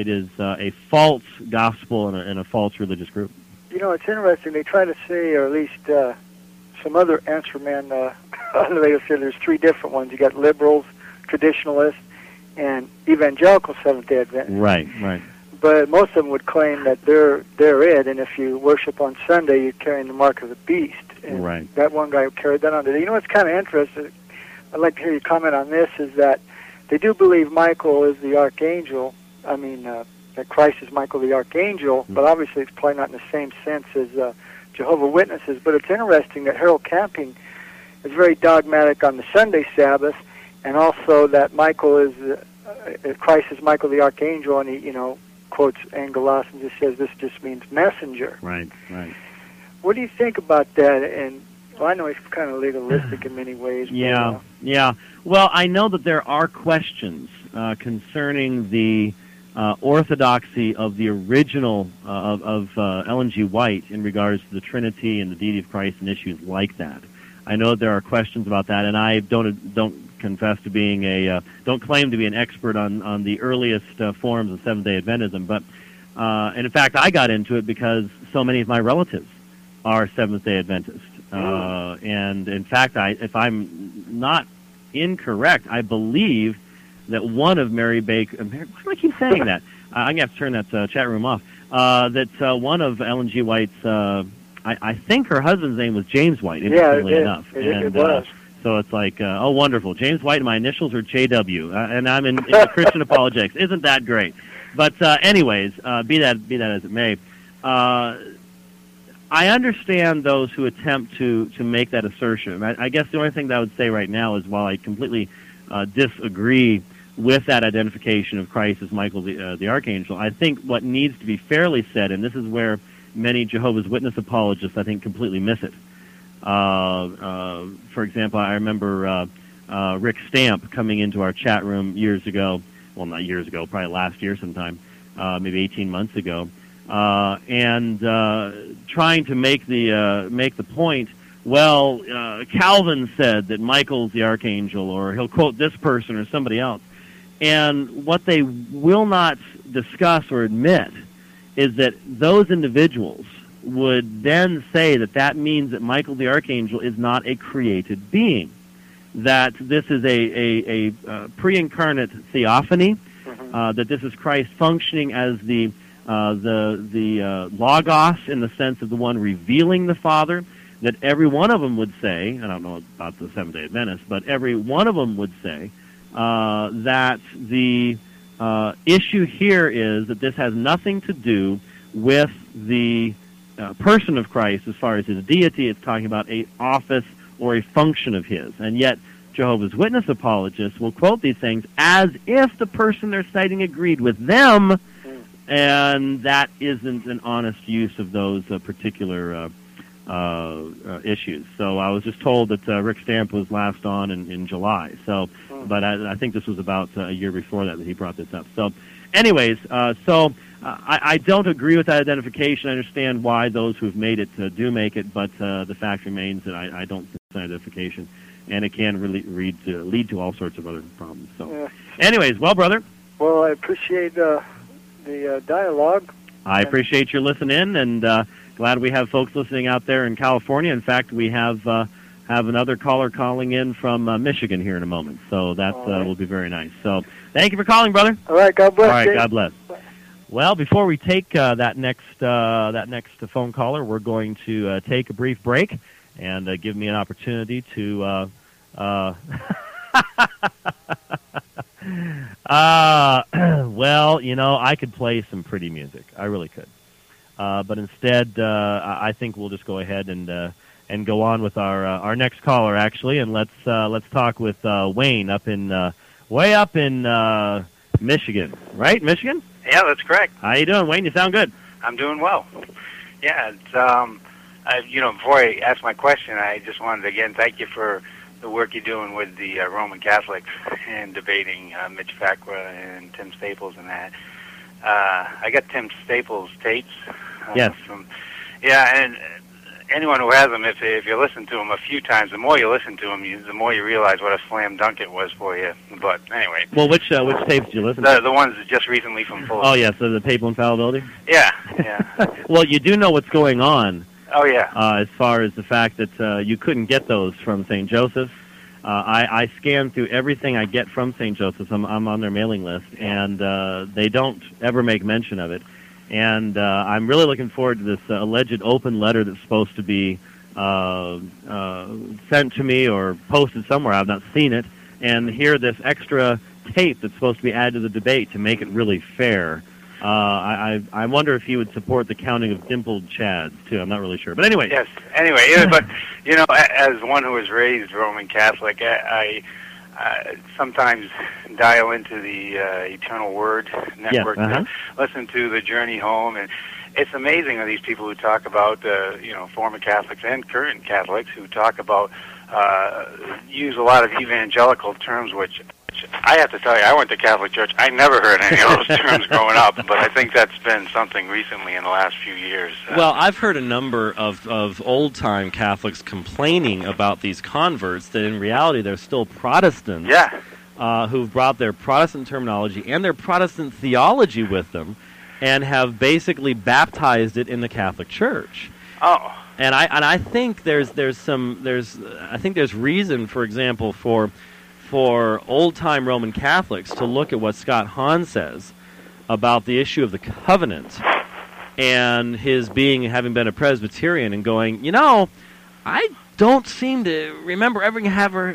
a false gospel and a false religious group. You know, it's interesting. They try to say, or at least some other answer man on the radio said there's three different ones. You got liberals, traditionalists, and evangelical Seventh-day Adventists. Right, right. But most of them would claim that they're it, and if you worship on Sunday, you're carrying the mark of the beast. And right. That one guy carried that on today. You know what's kind of interesting? I'd like to hear you comment on this, is that they do believe Michael is the archangel. I mean, that Christ is Michael the archangel, but obviously it's probably not in the same sense as Jehovah's Witnesses. But it's interesting that Harold Camping is very dogmatic on the Sunday Sabbath, and also that Michael is Christ is Michael the archangel, and he, quotes Angelos and just says this just means messenger. Right, right. What do you think about that? And well, I know he's kind of legalistic in many ways. Yeah, yeah. Well, I know that there are questions concerning the orthodoxy of the original of Ellen G. White in regards to the Trinity and the deity of Christ and issues like that. I know there are questions about that, and I don't confess to being don't claim to be an expert on the earliest forms of Seventh-day Adventism, but and in fact I got into it because so many of my relatives are Seventh-day Adventists, and in fact if I'm not incorrect, I believe that one of Mary Baker, why do I keep saying that? I'm going to have to turn that chat room off. That one of Ellen G. White's, I think her husband's name was James White, interestingly enough. It was. So it's like, oh, wonderful. James White, and my initials are JW, and I'm in Christian apologetics. Isn't that great? But anyways, be that as it may, I understand those who attempt to make that assertion. I guess the only thing that I would say right now is while I completely disagree with that identification of Christ as Michael the Archangel, I think what needs to be fairly said, and this is where many Jehovah's Witness apologists, I think, completely miss it. For example, I remember Rick Stamp coming into our chat room years ago, well, not years ago, probably last year sometime, maybe 18 months ago, and trying to make the point, well, Calvin said that Michael's the archangel, or he'll quote this person or somebody else. And what they will not discuss or admit is that those individuals would then say that that means that Michael the archangel is not a created being, that this is a pre-incarnate theophany, that this is Christ functioning as the Logos in the sense of the one revealing the Father, that every one of them would say, I don't know about the Seventh-day Adventists, but every one of them would say that the issue here is that this has nothing to do with the person of Christ as far as his deity. It's talking about an office or a function of his. And yet Jehovah's Witness apologists will quote these things as if the person they're citing agreed with them, and that isn't an honest use of those particular issues. So I was just told that Rick Stamp was last on in July. So, but I think this was about a year before that he brought this up. So, anyways, I don't agree with that identification. I understand why those who've made it do make it, but the fact remains that I don't think it's an identification, and it can really lead to all sorts of other problems. So, anyways, well, brother. Well, I appreciate the dialogue. I appreciate your listening, and glad we have folks listening out there in California. In fact, we have another caller calling in from Michigan here in a moment, so that will be very nice. So, thank you for calling, brother. All right, God bless. All right, Dave. God bless. Bye. Well, before we take that next phone caller, we're going to take a brief break and give me an opportunity to. Well, I could play some pretty music. I really could. But instead, I think we'll just go ahead and go on with our next caller, actually, and let's talk with Wayne up in way up in Michigan, right? Michigan? Yeah, that's correct. How you doing, Wayne? You sound good. I'm doing well. Yeah, it's before I ask my question, I just wanted to again thank you for the work you're doing with the Roman Catholics and debating Mitch Facra and Tim Staples and that. I got Tim Staples tapes. Yes. And anyone who has them, if you listen to them a few times, the more you listen to them, the more you realize what a slam dunk it was for you. But anyway. Well, which tapes did you listen to? The ones just recently from Fuller. Oh, yes, the papal infallibility? Yeah. Well, you do know what's going on. Oh, yeah. As far as the fact that you couldn't get those from St. Joseph's. I scan through everything I get from St. Joseph's. I'm on their mailing list, and they don't ever make mention of it. And I'm really looking forward to this alleged open letter that's supposed to be sent to me or posted somewhere. I've not seen it. And here, this extra tape that's supposed to be added to the debate to make it really fair. I wonder if you would support the counting of dimpled chads, too. I'm not really sure. But anyway. Yes. Anyway, but, as one who was raised Roman Catholic, I sometimes dial into the Eternal Word Network to listen to The Journey Home. And it's amazing of these people who talk about, former Catholics and current Catholics who talk about, use a lot of evangelical terms, which I have to tell you, I went to Catholic Church. I never heard any of those terms growing up, but I think that's been something recently in the last few years. Well, I've heard a number of old-time Catholics complaining about these converts that in reality they're still Protestants who've brought their Protestant terminology and their Protestant theology with them and have basically baptized it in the Catholic Church. Oh. And I think there's reason, for example, for old-time Roman Catholics to look at what Scott Hahn says about the issue of the covenant and his having been a Presbyterian and going, I don't seem to remember having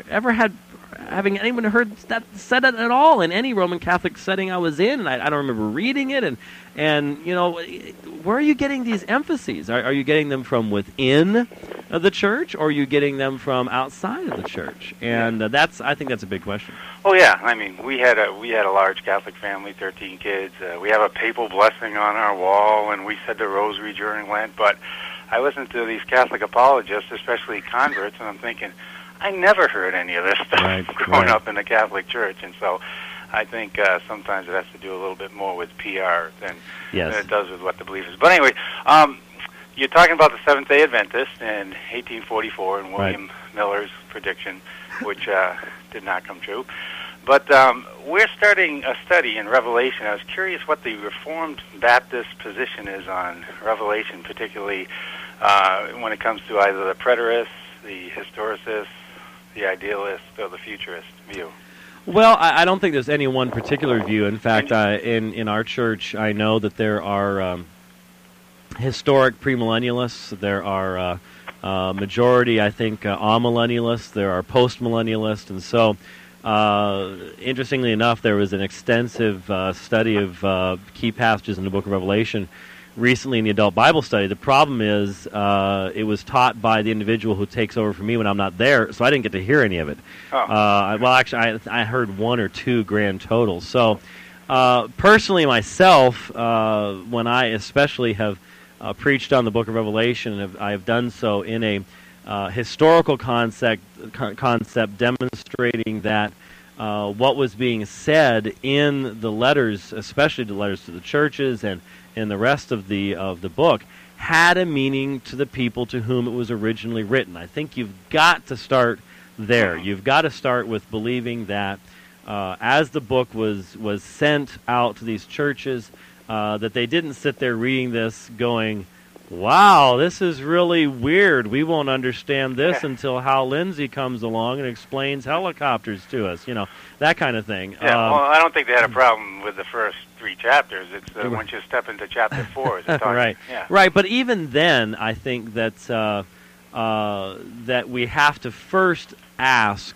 anyone heard that said it at all in any Roman Catholic setting I was in, and I don't remember reading it. And where are you getting these emphases? Are you getting them from within the church, or are you getting them from outside of the church? And I think that's a big question. Oh yeah, I mean we had a large Catholic family, 13 kids. We have a papal blessing on our wall, and we said the Rosary during Lent. But I listened to these Catholic apologists, especially converts, and I'm thinking, I never heard any of this stuff growing up in the Catholic Church, and so I think sometimes it has to do a little bit more with PR than it does with what the belief is. But anyway, you're talking about the Seventh-day Adventists in 1844 and William Miller's prediction, which did not come true. But we're starting a study in Revelation. I was curious what the Reformed Baptist position is on Revelation, particularly when it comes to either the preterist, the historicist, the idealist, or the futurist view. Well, I don't think there's any one particular view. In fact, in our church, I know that there are historic premillennialists. There are majority, I think, amillennialists. There are postmillennialists. And so, interestingly enough, there was an extensive study of key passages in the book of Revelation recently in the adult Bible study. The problem is it was taught by the individual who takes over for me when I'm not there, so I didn't get to hear any of it. Well, actually, I heard one or two grand total. So personally myself, when I especially have preached on the book of Revelation, I have done so in a historical concept demonstrating that what was being said in the letters, especially the letters to the churches and in the rest of the book, had a meaning to the people to whom it was originally written. I think you've got to start there. You've got to start with believing that as the book was sent out to these churches, that they didn't sit there reading this going, wow, this is really weird. We won't understand this until Hal Lindsey comes along and explains helicopters to us, that kind of thing. Yeah, well, I don't think they had a problem with the first 3 chapters. It's once you step into chapter 4. Right. Yeah. Right, but even then, I think that that we have to first ask,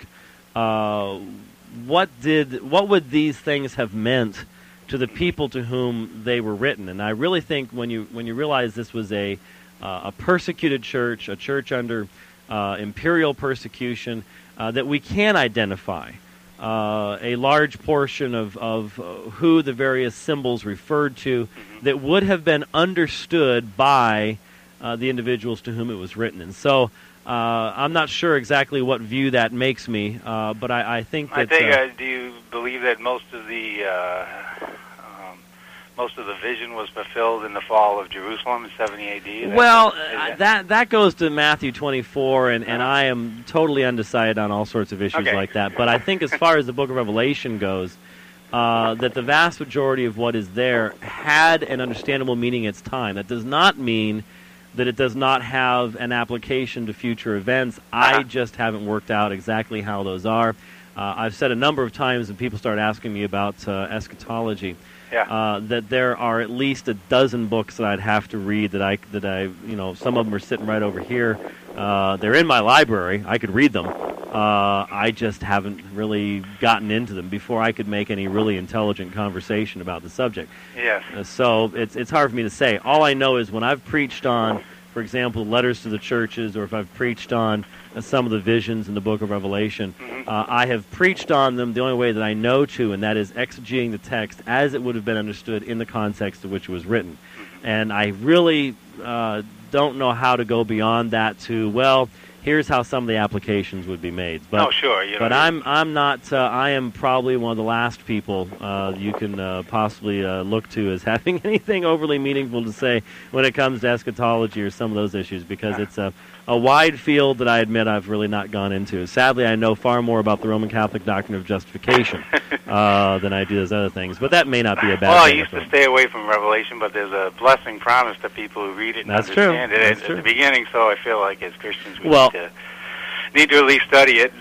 what would these things have meant to the people to whom they were written? And I really think when you realize this was a persecuted church, a church under imperial persecution, that we can identify a large portion of who the various symbols referred to that would have been understood by the individuals to whom it was written. And so I'm not sure exactly what view that makes me, but I think that... do you believe that most of the vision was fulfilled in the fall of Jerusalem in 70 A.D.? That goes to Matthew 24, and I am totally undecided on all sorts of issues like that. But I think as far as the book of Revelation goes, that the vast majority of what is there had an understandable meaning at its time. That does not mean that it does not have an application to future events. I just haven't worked out exactly how those are. I've said a number of times when people start asking me about eschatology, that there are at least a dozen books that I'd have to read that I some of them are sitting right over here. They're in my library. I could read them. I just haven't really gotten into them before I could make any really intelligent conversation about the subject. Yes. So it's hard for me to say. All I know is when I've preached on, for example, letters to the churches, or if I've preached on some of the visions in the book of Revelation, I have preached on them the only way that I know to, and that is exegeting the text as it would have been understood in the context of which it was written. And I really don't know how to go beyond that to, well, here's how some of the applications would be made. But, I'm not. I am probably one of the last people you can possibly look to as having anything overly meaningful to say when it comes to eschatology or some of those issues, because it's a wide field that I admit I've really not gone into. Sadly, I know far more about the Roman Catholic doctrine of justification than I do those other things. But that may not be a bad thing. Well, I used to stay away from Revelation, but there's a blessing promised to people who read it and understand it at the beginning. So I feel like as Christians we need to at least study it.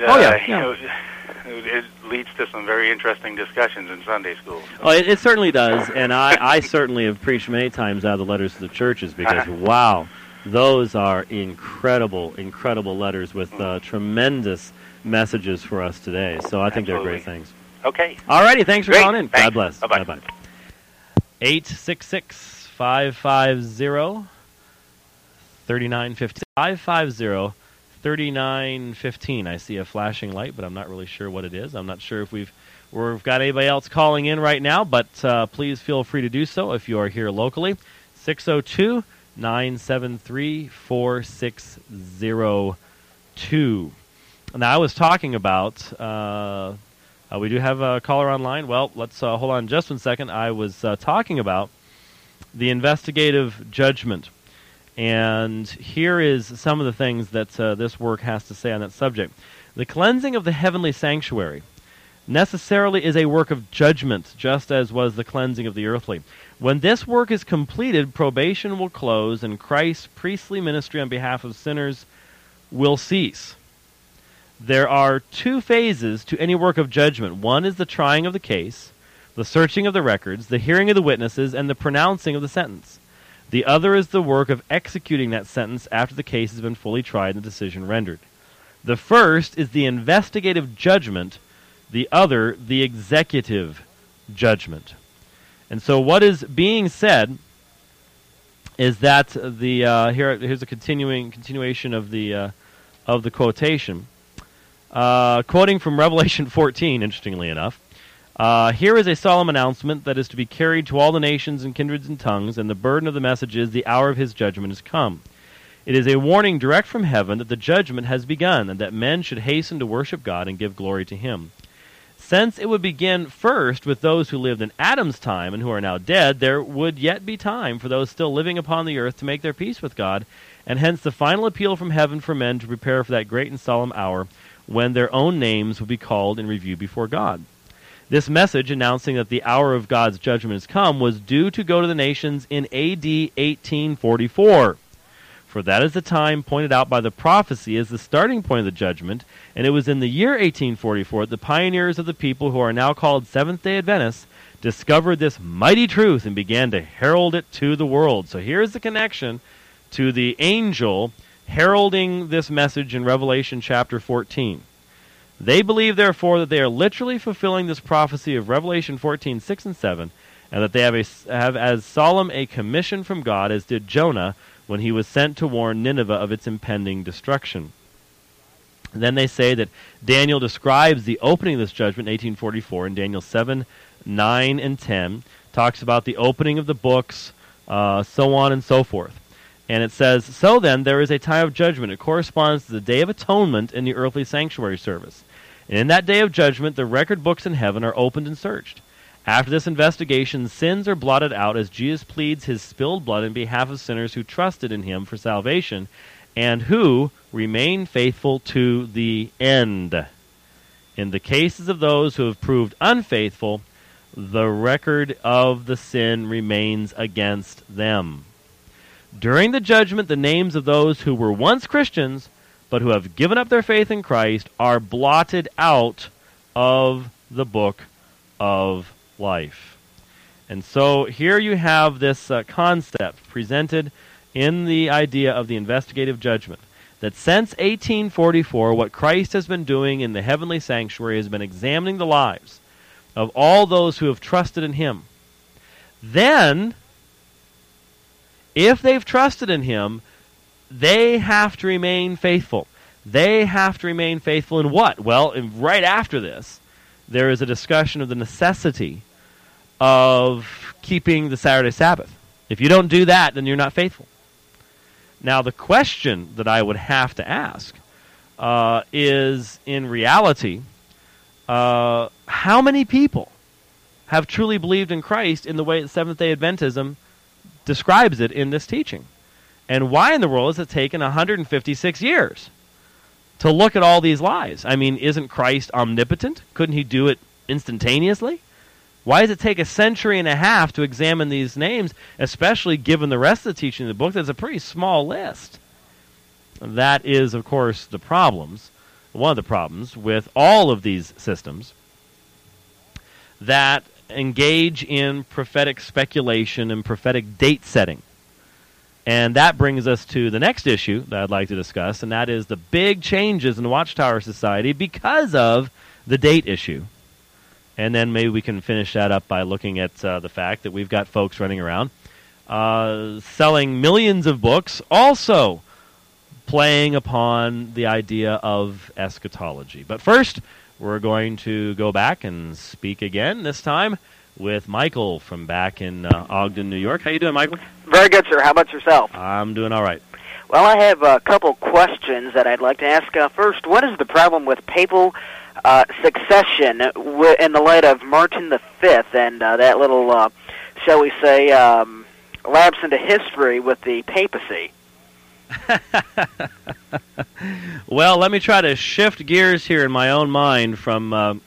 It leads to some very interesting discussions in Sunday school. So. Oh, it certainly does, and I certainly have preached many times out of the letters to the churches because, wow, those are incredible, incredible letters with tremendous messages for us today. So I think they're great things. Okay. All righty, thanks for calling in. Thanks. God bless. Bye-bye. Bye-bye. 866-550-3915. 550-3915. I see a flashing light, but I'm not really sure what it is. I'm not sure if we've got anybody else calling in right now, but please feel free to do so if you are here locally. 602-973-4602. Now, I was talking about... we do have a caller online. Well, let's hold on just 1 second. I was talking about the investigative judgment. And here is some of the things that this work has to say on that subject. The cleansing of the heavenly sanctuary necessarily is a work of judgment, just as was the cleansing of the earthly. When this work is completed, probation will close, and Christ's priestly ministry on behalf of sinners will cease. There are two phases to any work of judgment. One is the trying of the case, the searching of the records, the hearing of the witnesses, and the pronouncing of the sentence. The other is the work of executing that sentence after the case has been fully tried and the decision rendered. The first is the investigative judgment, the other, the executive judgment. And so what is being said is that here's a continuation of the quotation. Quoting from Revelation 14, interestingly enough, here is a solemn announcement that is to be carried to all the nations and kindreds and tongues, and the burden of the message is the hour of his judgment has come. It is a warning direct from heaven that the judgment has begun, and that men should hasten to worship God and give glory to him. Since it would begin first with those who lived in Adam's time and who are now dead, there would yet be time for those still living upon the earth to make their peace with God, and hence the final appeal from heaven for men to prepare for that great and solemn hour when their own names will be called in review before God. This message announcing that the hour of God's judgment has come was due to go to the nations in A.D. 1844. For that is the time pointed out by the prophecy as the starting point of the judgment, and it was in the year 1844 that the pioneers of the people who are now called Seventh-day Adventists discovered this mighty truth and began to herald it to the world. So here's the connection to the angel heralding this message in Revelation chapter 14. They believe, therefore, that they are literally fulfilling this prophecy of Revelation 14, 6 and 7, and that they have as solemn a commission from God as did Jonah when he was sent to warn Nineveh of its impending destruction. Then they say that Daniel describes the opening of this judgment in 1844 in Daniel 7, 9, and 10, talks about the opening of the books, so on and so forth. And it says, "So then, there is a time of judgment. It corresponds to the Day of Atonement in the earthly sanctuary service. And in that day of judgment, the record books in heaven are opened and searched. After this investigation, sins are blotted out as Jesus pleads his spilled blood in behalf of sinners who trusted in him for salvation and who remain faithful to the end. In the cases of those who have proved unfaithful, the record of the sin remains against them. During the judgment, the names of those who were once Christians but who have given up their faith in Christ are blotted out of the book of life." And so here you have this concept presented in the idea of the investigative judgment, that since 1844, what Christ has been doing in the heavenly sanctuary has been examining the lives of all those who have trusted in him. Then, if they've trusted in him, they have to remain faithful. They have to remain faithful in what? Well, right after this, there is a discussion of the necessity of keeping the Saturday Sabbath. If you don't do that, then you're not faithful. Now, the question that I would have to ask is, in reality, how many people have truly believed in Christ in the way that Seventh-day Adventism describes it in this teaching? And why in the world has it taken 156 years to look at all these lies? I mean, isn't Christ omnipotent? Couldn't he do it instantaneously? Why does it take a century and a half to examine these names, especially given the rest of the teaching in the book? That's a pretty small list. That is, of course, the problems, one of the problems with all of these systems that engage in prophetic speculation and prophetic date setting. And that brings us to the next issue that I'd like to discuss, and that is the big changes in the Watchtower Society because of the date issue. And then maybe we can finish that up by looking at the fact that we've got folks running around selling millions of books, also playing upon the idea of eschatology. But first, we're going to go back and speak again, this time with Michael from back in Ogden, New York. How you doing, Michael? Very good, sir. How about yourself? I'm doing all right. Well, I have a couple questions that I'd like to ask. First, what is the problem with papal succession in the light of Martin V and that little, shall we say, lapse into history with the papacy? Well, let me try to shift gears here in my own mind from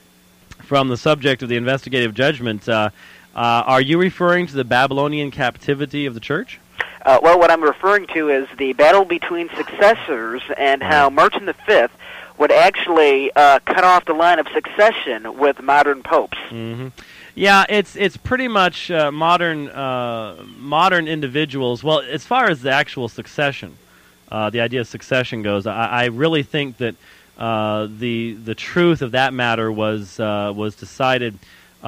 the subject of the investigative judgment. Are you referring to the Babylonian captivity of the church? Well, what I'm referring to is the battle between successors and how Martin V would actually cut off the line of succession with modern popes. Mm-hmm. Yeah, it's pretty much modern individuals. Well, as far as the actual succession, the idea of succession goes, I really think that the truth of that matter was decided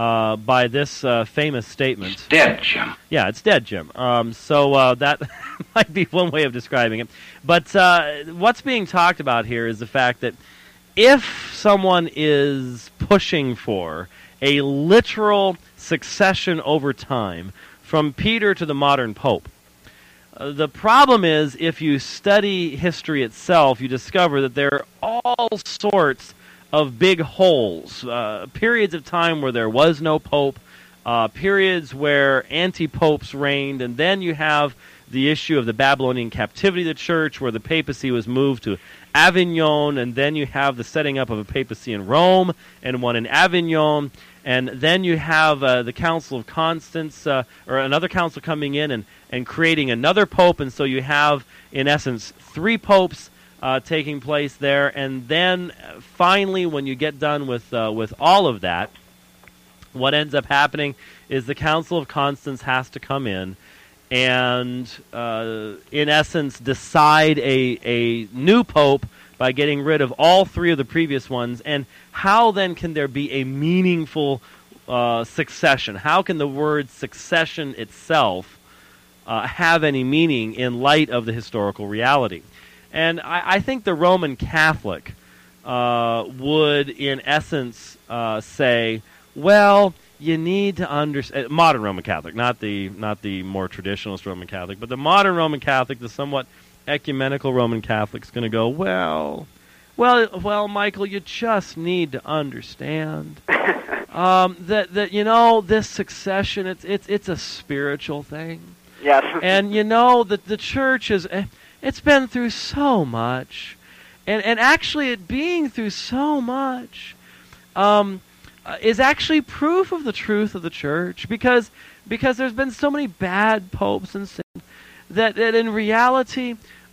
by this famous statement. It's dead, Jim. Yeah, it's dead, Jim. So that might be one way of describing it. But what's being talked about here is the fact that if someone is pushing for a literal succession over time from Peter to the modern pope, the problem is if you study history itself, you discover that there are all sorts of big holes, periods of time where there was no pope, periods where anti-popes reigned, and then you have the issue of the Babylonian captivity of the church where the papacy was moved to Avignon, and then you have the setting up of a papacy in Rome and one in Avignon, and then you have the Council of Constance, or another council coming in and creating another pope, and so you have, in essence, three popes taking place there, and then finally, when you get done with all of that, what ends up happening is the Council of Constance has to come in and, in essence, decide a new pope by getting rid of all three of the previous ones. And how then can there be a meaningful succession? How can the word succession itself have any meaning in light of the historical reality? And I think the Roman Catholic would, in essence, say, well, you need to understand modern Roman Catholic, not the more traditionalist Roman Catholic, but the modern Roman Catholic, the somewhat ecumenical Roman Catholic, is going to go, well, Michael, you just need to understand that this succession, it's a spiritual thing. Yes. And that the church it's been through so much, and actually it being through so much is actually proof of the truth of the church, because there's been so many bad popes and sin that in reality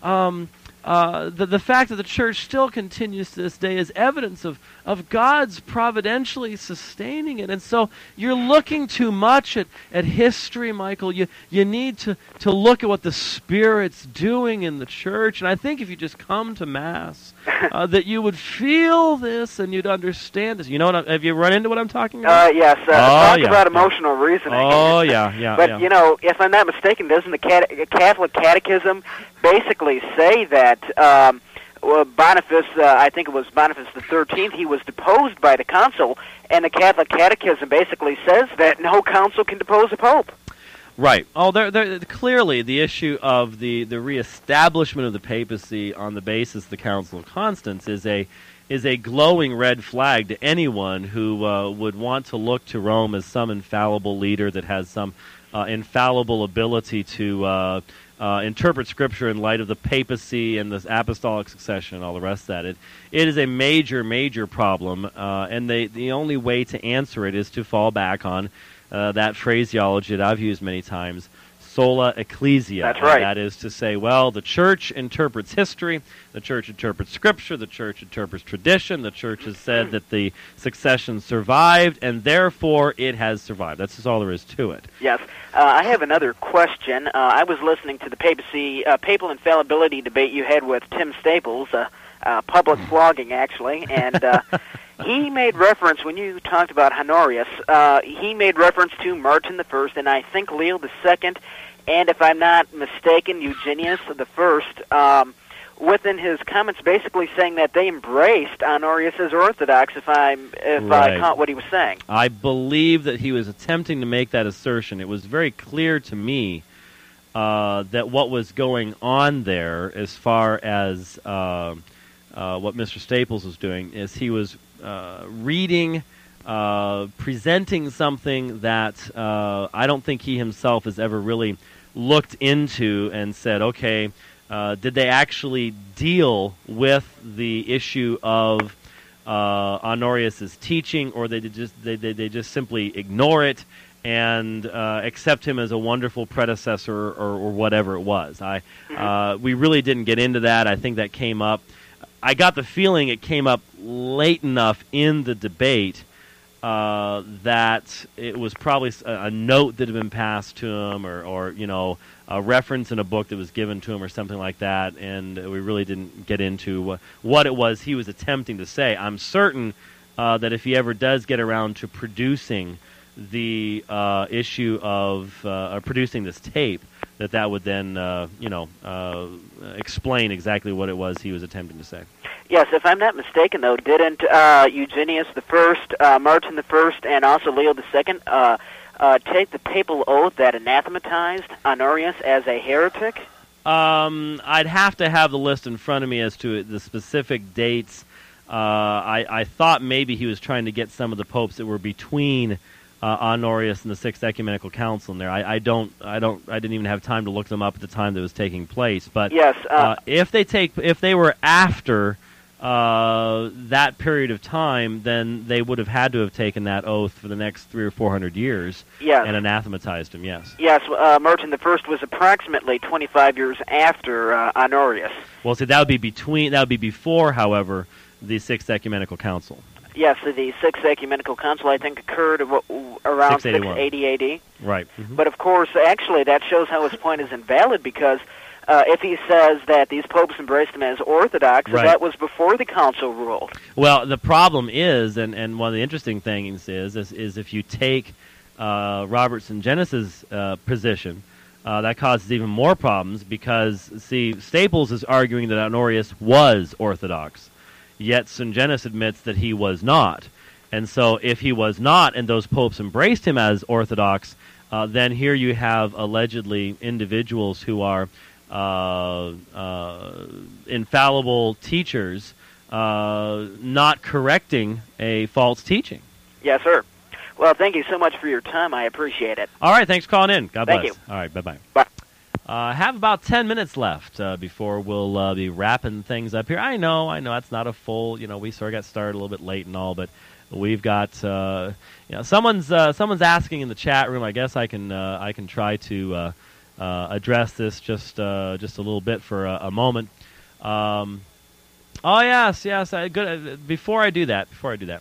the fact that the church still continues to this day is evidence of God's providentially sustaining it. And so you're looking too much at history, Michael. You need to look at what the Spirit's doing in the church. And I think if you just come to Mass, that you would feel this and you'd understand this. Have you run into what I'm talking about? Yes. Talk about emotional reasoning. Oh, yeah. But, if I'm not mistaken, doesn't the Catholic Catechism basically say that Boniface, I think it was Boniface the 13th, he was deposed by the council, and the Catholic Catechism basically says that no council can depose a pope. Right. Oh, clearly the issue of the reestablishment of the papacy on the basis of the Council of Constance is a glowing red flag to anyone who would want to look to Rome as some infallible leader that has some infallible ability to interpret Scripture in light of the papacy and the apostolic succession and all the rest of that. It is a major, major problem, and the only way to answer it is to fall back on that phraseology that I've used many times, sola ecclesia. That's right. That is to say, the church interprets history, the church interprets Scripture, the church interprets tradition, the church has said that the succession survived, and therefore it has survived. That's just all there is to it. Yes. I have another question. I was listening to the papal infallibility debate you had with Tim Staples, public flogging, actually, and he made reference, when you talked about Honorius, he made reference to Martin I, and I think Leo II, and if I'm not mistaken, Eugenius I, within his comments basically saying that they embraced Honorius as Orthodox, if I caught what he was saying. I believe that he was attempting to make that assertion. It was very clear to me that what was going on there, as far as what Mr. Staples was doing, is he was reading, presenting something that I don't think he himself has ever really looked into and said, okay, did they actually deal with the issue of Honorius's teaching, or they just simply ignore it and accept him as a wonderful predecessor or whatever it was? We really didn't get into that. I think that came up. I got the feeling it came up late enough in the debate that it was probably a note that had been passed to him, or a reference in a book that was given to him, or something like that, and we really didn't get into what it was he was attempting to say. I'm certain that if he ever does get around to producing the issue of producing this tape, that would then explain exactly what it was he was attempting to say. Yes, if I'm not mistaken, though, didn't Eugenius I, Martin I, and also Leo II take the papal oath that anathematized Honorius as a heretic? I'd have to have the list in front of me as to the specific dates. I thought maybe he was trying to get some of the popes that were between Honorius and the Sixth Ecumenical Council in there. I didn't even have time to look them up at the time that was taking place. But yes, if they were after that period of time, then they would have had to have taken that oath for the next 300 or 400 years, and anathematized him. Yes. Yes, Martin I was approximately 25 years after Honorius. Well, see, that would be before, however, the Sixth Ecumenical Council. Yes, the Sixth Ecumenical Council, I think, occurred around 680 A.D. Right. Mm-hmm. But, of course, actually, that shows how his point is invalid, because if he says that these popes embraced him as Orthodox, right, that was before the council ruled. Well, the problem is, and one of the interesting things is if you take Robertson Genes's position, that causes even more problems, because, see, Staples is arguing that Honorius was Orthodox, yet Sungenis admits that he was not. And so if he was not, and those popes embraced him as Orthodox, then here you have allegedly individuals who are infallible teachers not correcting a false teaching. Yes, sir. Well, thank you so much for your time. I appreciate it. All right, thanks for calling in. God bless. Thank you. All right, bye-bye. Bye. Have about 10 minutes left before we'll be wrapping things up here. I know, it's not a full, we sort of got started a little bit late and all, but we've got, someone's asking in the chat room. I guess I can try to address this just a little bit for a moment. Oh yes, good. Before I do that,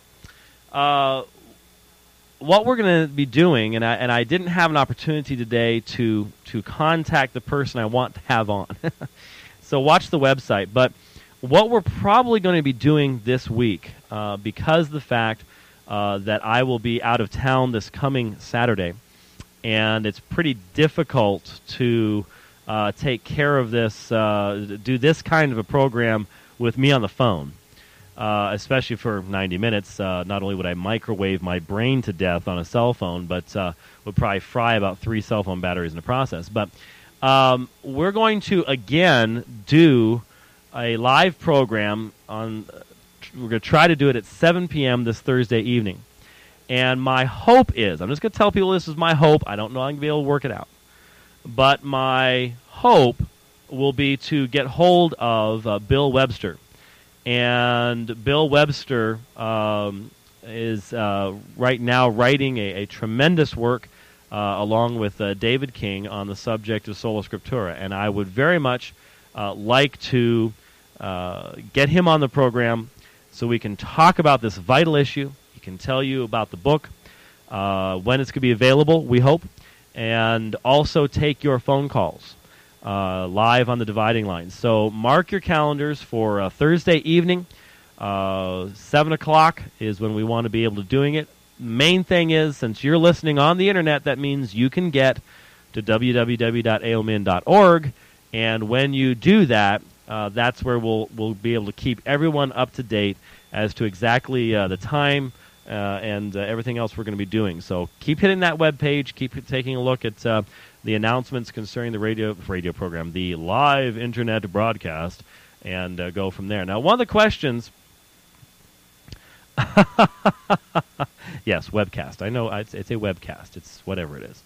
what we're going to be doing, and I didn't have an opportunity today to contact the person I want to have on. So watch the website. But what we're probably going to be doing this week, because of the fact that I will be out of town this coming Saturday, and it's pretty difficult to take care of this, do this kind of a program with me on the phone. Especially for 90 minutes, not only would I microwave my brain to death on a cell phone, but would probably fry about 3 cell phone batteries in the process. But we're going to, again, do a live program on. We're going to try to do it at 7 p.m. this Thursday evening. And my hope is, I'm just going to tell people this is my hope. I don't know I'm going to be able to work it out. But my hope will be to get hold of Bill Webster. And Bill Webster is right now writing a tremendous work along with David King on the subject of Sola Scriptura. And I would very much like to get him on the program so we can talk about this vital issue. He can tell you about the book, when it's going to be available, we hope, and also take your phone calls. Live on the dividing line. So mark your calendars for Thursday evening. 7 o'clock is when we want to be able to doing it. Main thing is, since you're listening on the internet, that means you can get to www.aomin.org, and when you do that, that's where we'll be able to keep everyone up to date as to exactly the time and everything else we're going to be doing. So keep hitting that webpage, keep taking a look at the announcements concerning the radio program, the live internet broadcast, and go from there. Now, one of the questions... Yes, webcast. I know it's a webcast. It's whatever it is.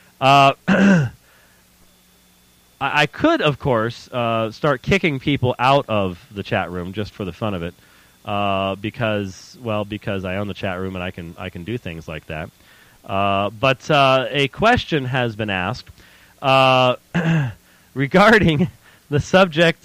I could, of course, start kicking people out of the chat room just for the fun of it, because I own the chat room and I can do things like that. But a question has been asked regarding the subject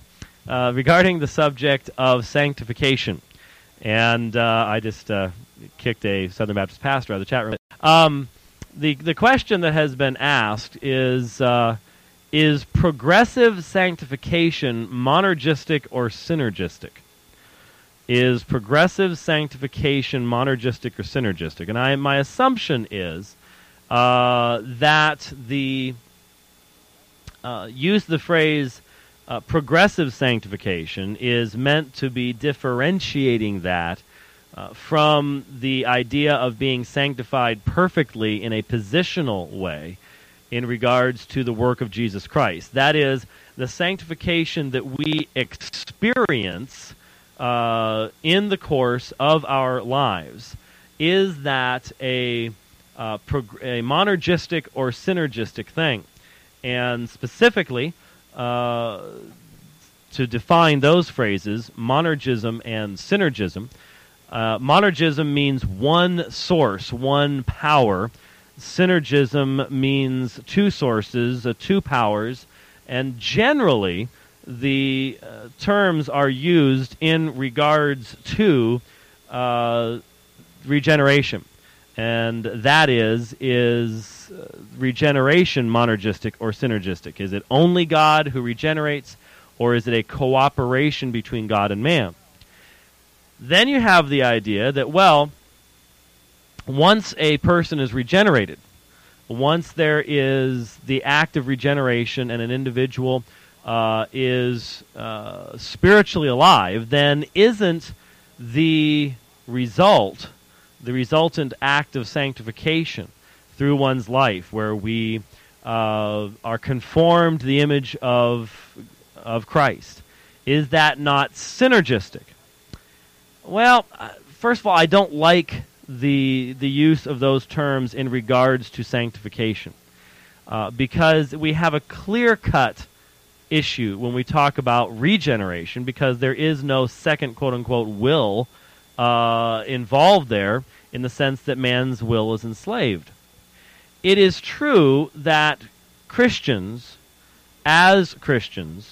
of sanctification, and I just kicked a Southern Baptist pastor out of the chat room. The question that has been asked is progressive sanctification monergistic or synergistic? Is progressive sanctification monergistic or synergistic? And my assumption is that the use of the phrase progressive sanctification is meant to be differentiating that from the idea of being sanctified perfectly in a positional way in regards to the work of Jesus Christ. That is, the sanctification that we experience in the course of our lives. Is that a monergistic or synergistic thing? And specifically, to define those phrases, monergism and synergism, monergism means one source, one power. Synergism means two sources, two powers, and generally the terms are used in regards to regeneration. And that is regeneration monergistic or synergistic? Is it only God who regenerates, or is it a cooperation between God and man? Then you have the idea that, well, once a person is regenerated, once there is the act of regeneration and an individual is spiritually alive, then isn't the result the resultant act of sanctification through one's life, where we are conformed to the image of Christ, is that not synergistic? Well, first of all, I don't like the use of those terms in regards to sanctification, because we have a clear-cut issue when we talk about regeneration, because there is no second quote-unquote will involved there, in the sense that man's will is enslaved. It is true that Christians, as Christians,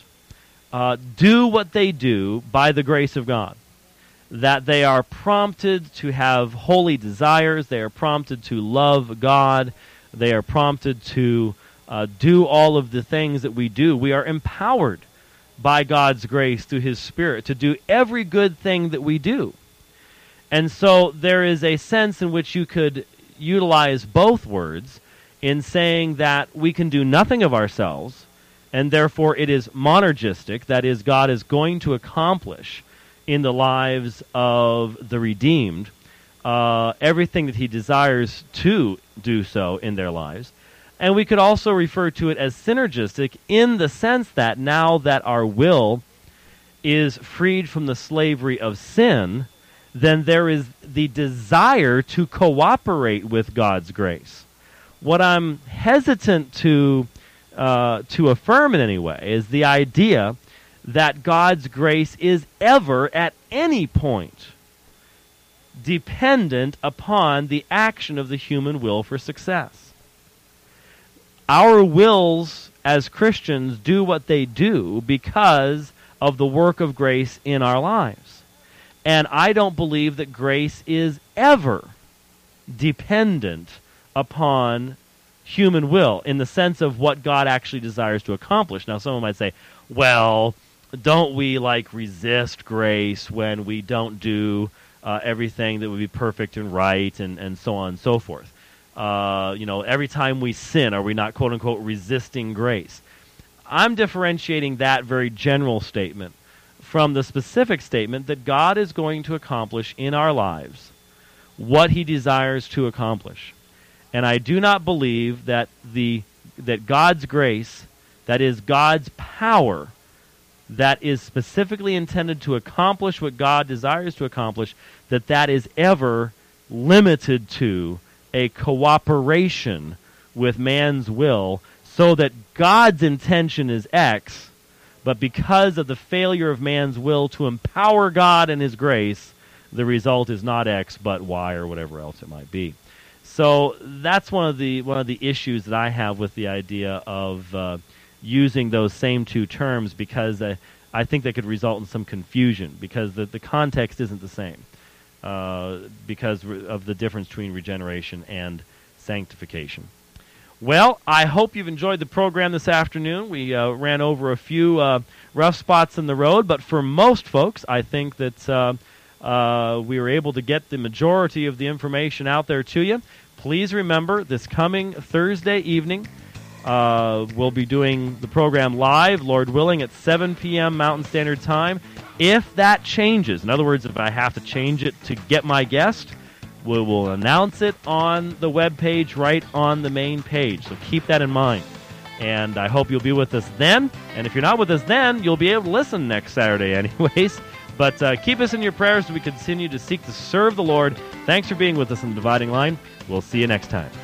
do what they do by the grace of God, that they are prompted to have holy desires, they are prompted to love God, they are prompted to do all of the things that we do. We are empowered by God's grace through His Spirit to do every good thing that we do. And so there is a sense in which you could utilize both words in saying that we can do nothing of ourselves, and therefore it is monergistic, that is, God is going to accomplish in the lives of the redeemed everything that He desires to do so in their lives. And we could also refer to it as synergistic in the sense that now that our will is freed from the slavery of sin, then there is the desire to cooperate with God's grace. What I'm hesitant to affirm in any way is the idea that God's grace is ever, at any point, dependent upon the action of the human will for success. Our wills as Christians do what they do because of the work of grace in our lives. And I don't believe that grace is ever dependent upon human will in the sense of what God actually desires to accomplish. Now, someone might say, well, don't we resist grace when we don't do everything that would be perfect and right, and so on and so forth? Every time we sin, are we not, quote unquote, resisting grace? I'm differentiating that very general statement from the specific statement that God is going to accomplish in our lives what He desires to accomplish. And I do not believe that that God's grace, that is God's power, that is specifically intended to accomplish what God desires to accomplish, that is ever limited to a cooperation with man's will, so that God's intention is X, but because of the failure of man's will to empower God and His grace, the result is not X but Y, or whatever else it might be. So that's one of the issues that I have with the idea of using those same two terms, because I think they could result in some confusion, because the context isn't the same, because of the difference between regeneration and sanctification. Well, I hope you've enjoyed the program this afternoon. We ran over a few rough spots in the road, but for most folks, I think that we were able to get the majority of the information out there to you. Please remember, this coming Thursday evening, we'll be doing the program live, Lord willing, at 7 p.m. Mountain Standard Time. If that changes, in other words, if I have to change it to get my guest, we will announce it on the webpage right on the main page. So keep that in mind. And I hope you'll be with us then. And if you're not with us then, you'll be able to listen next Saturday anyways. But keep us in your prayers as we continue to seek to serve the Lord. Thanks for being with us on The Dividing Line. We'll see you next time.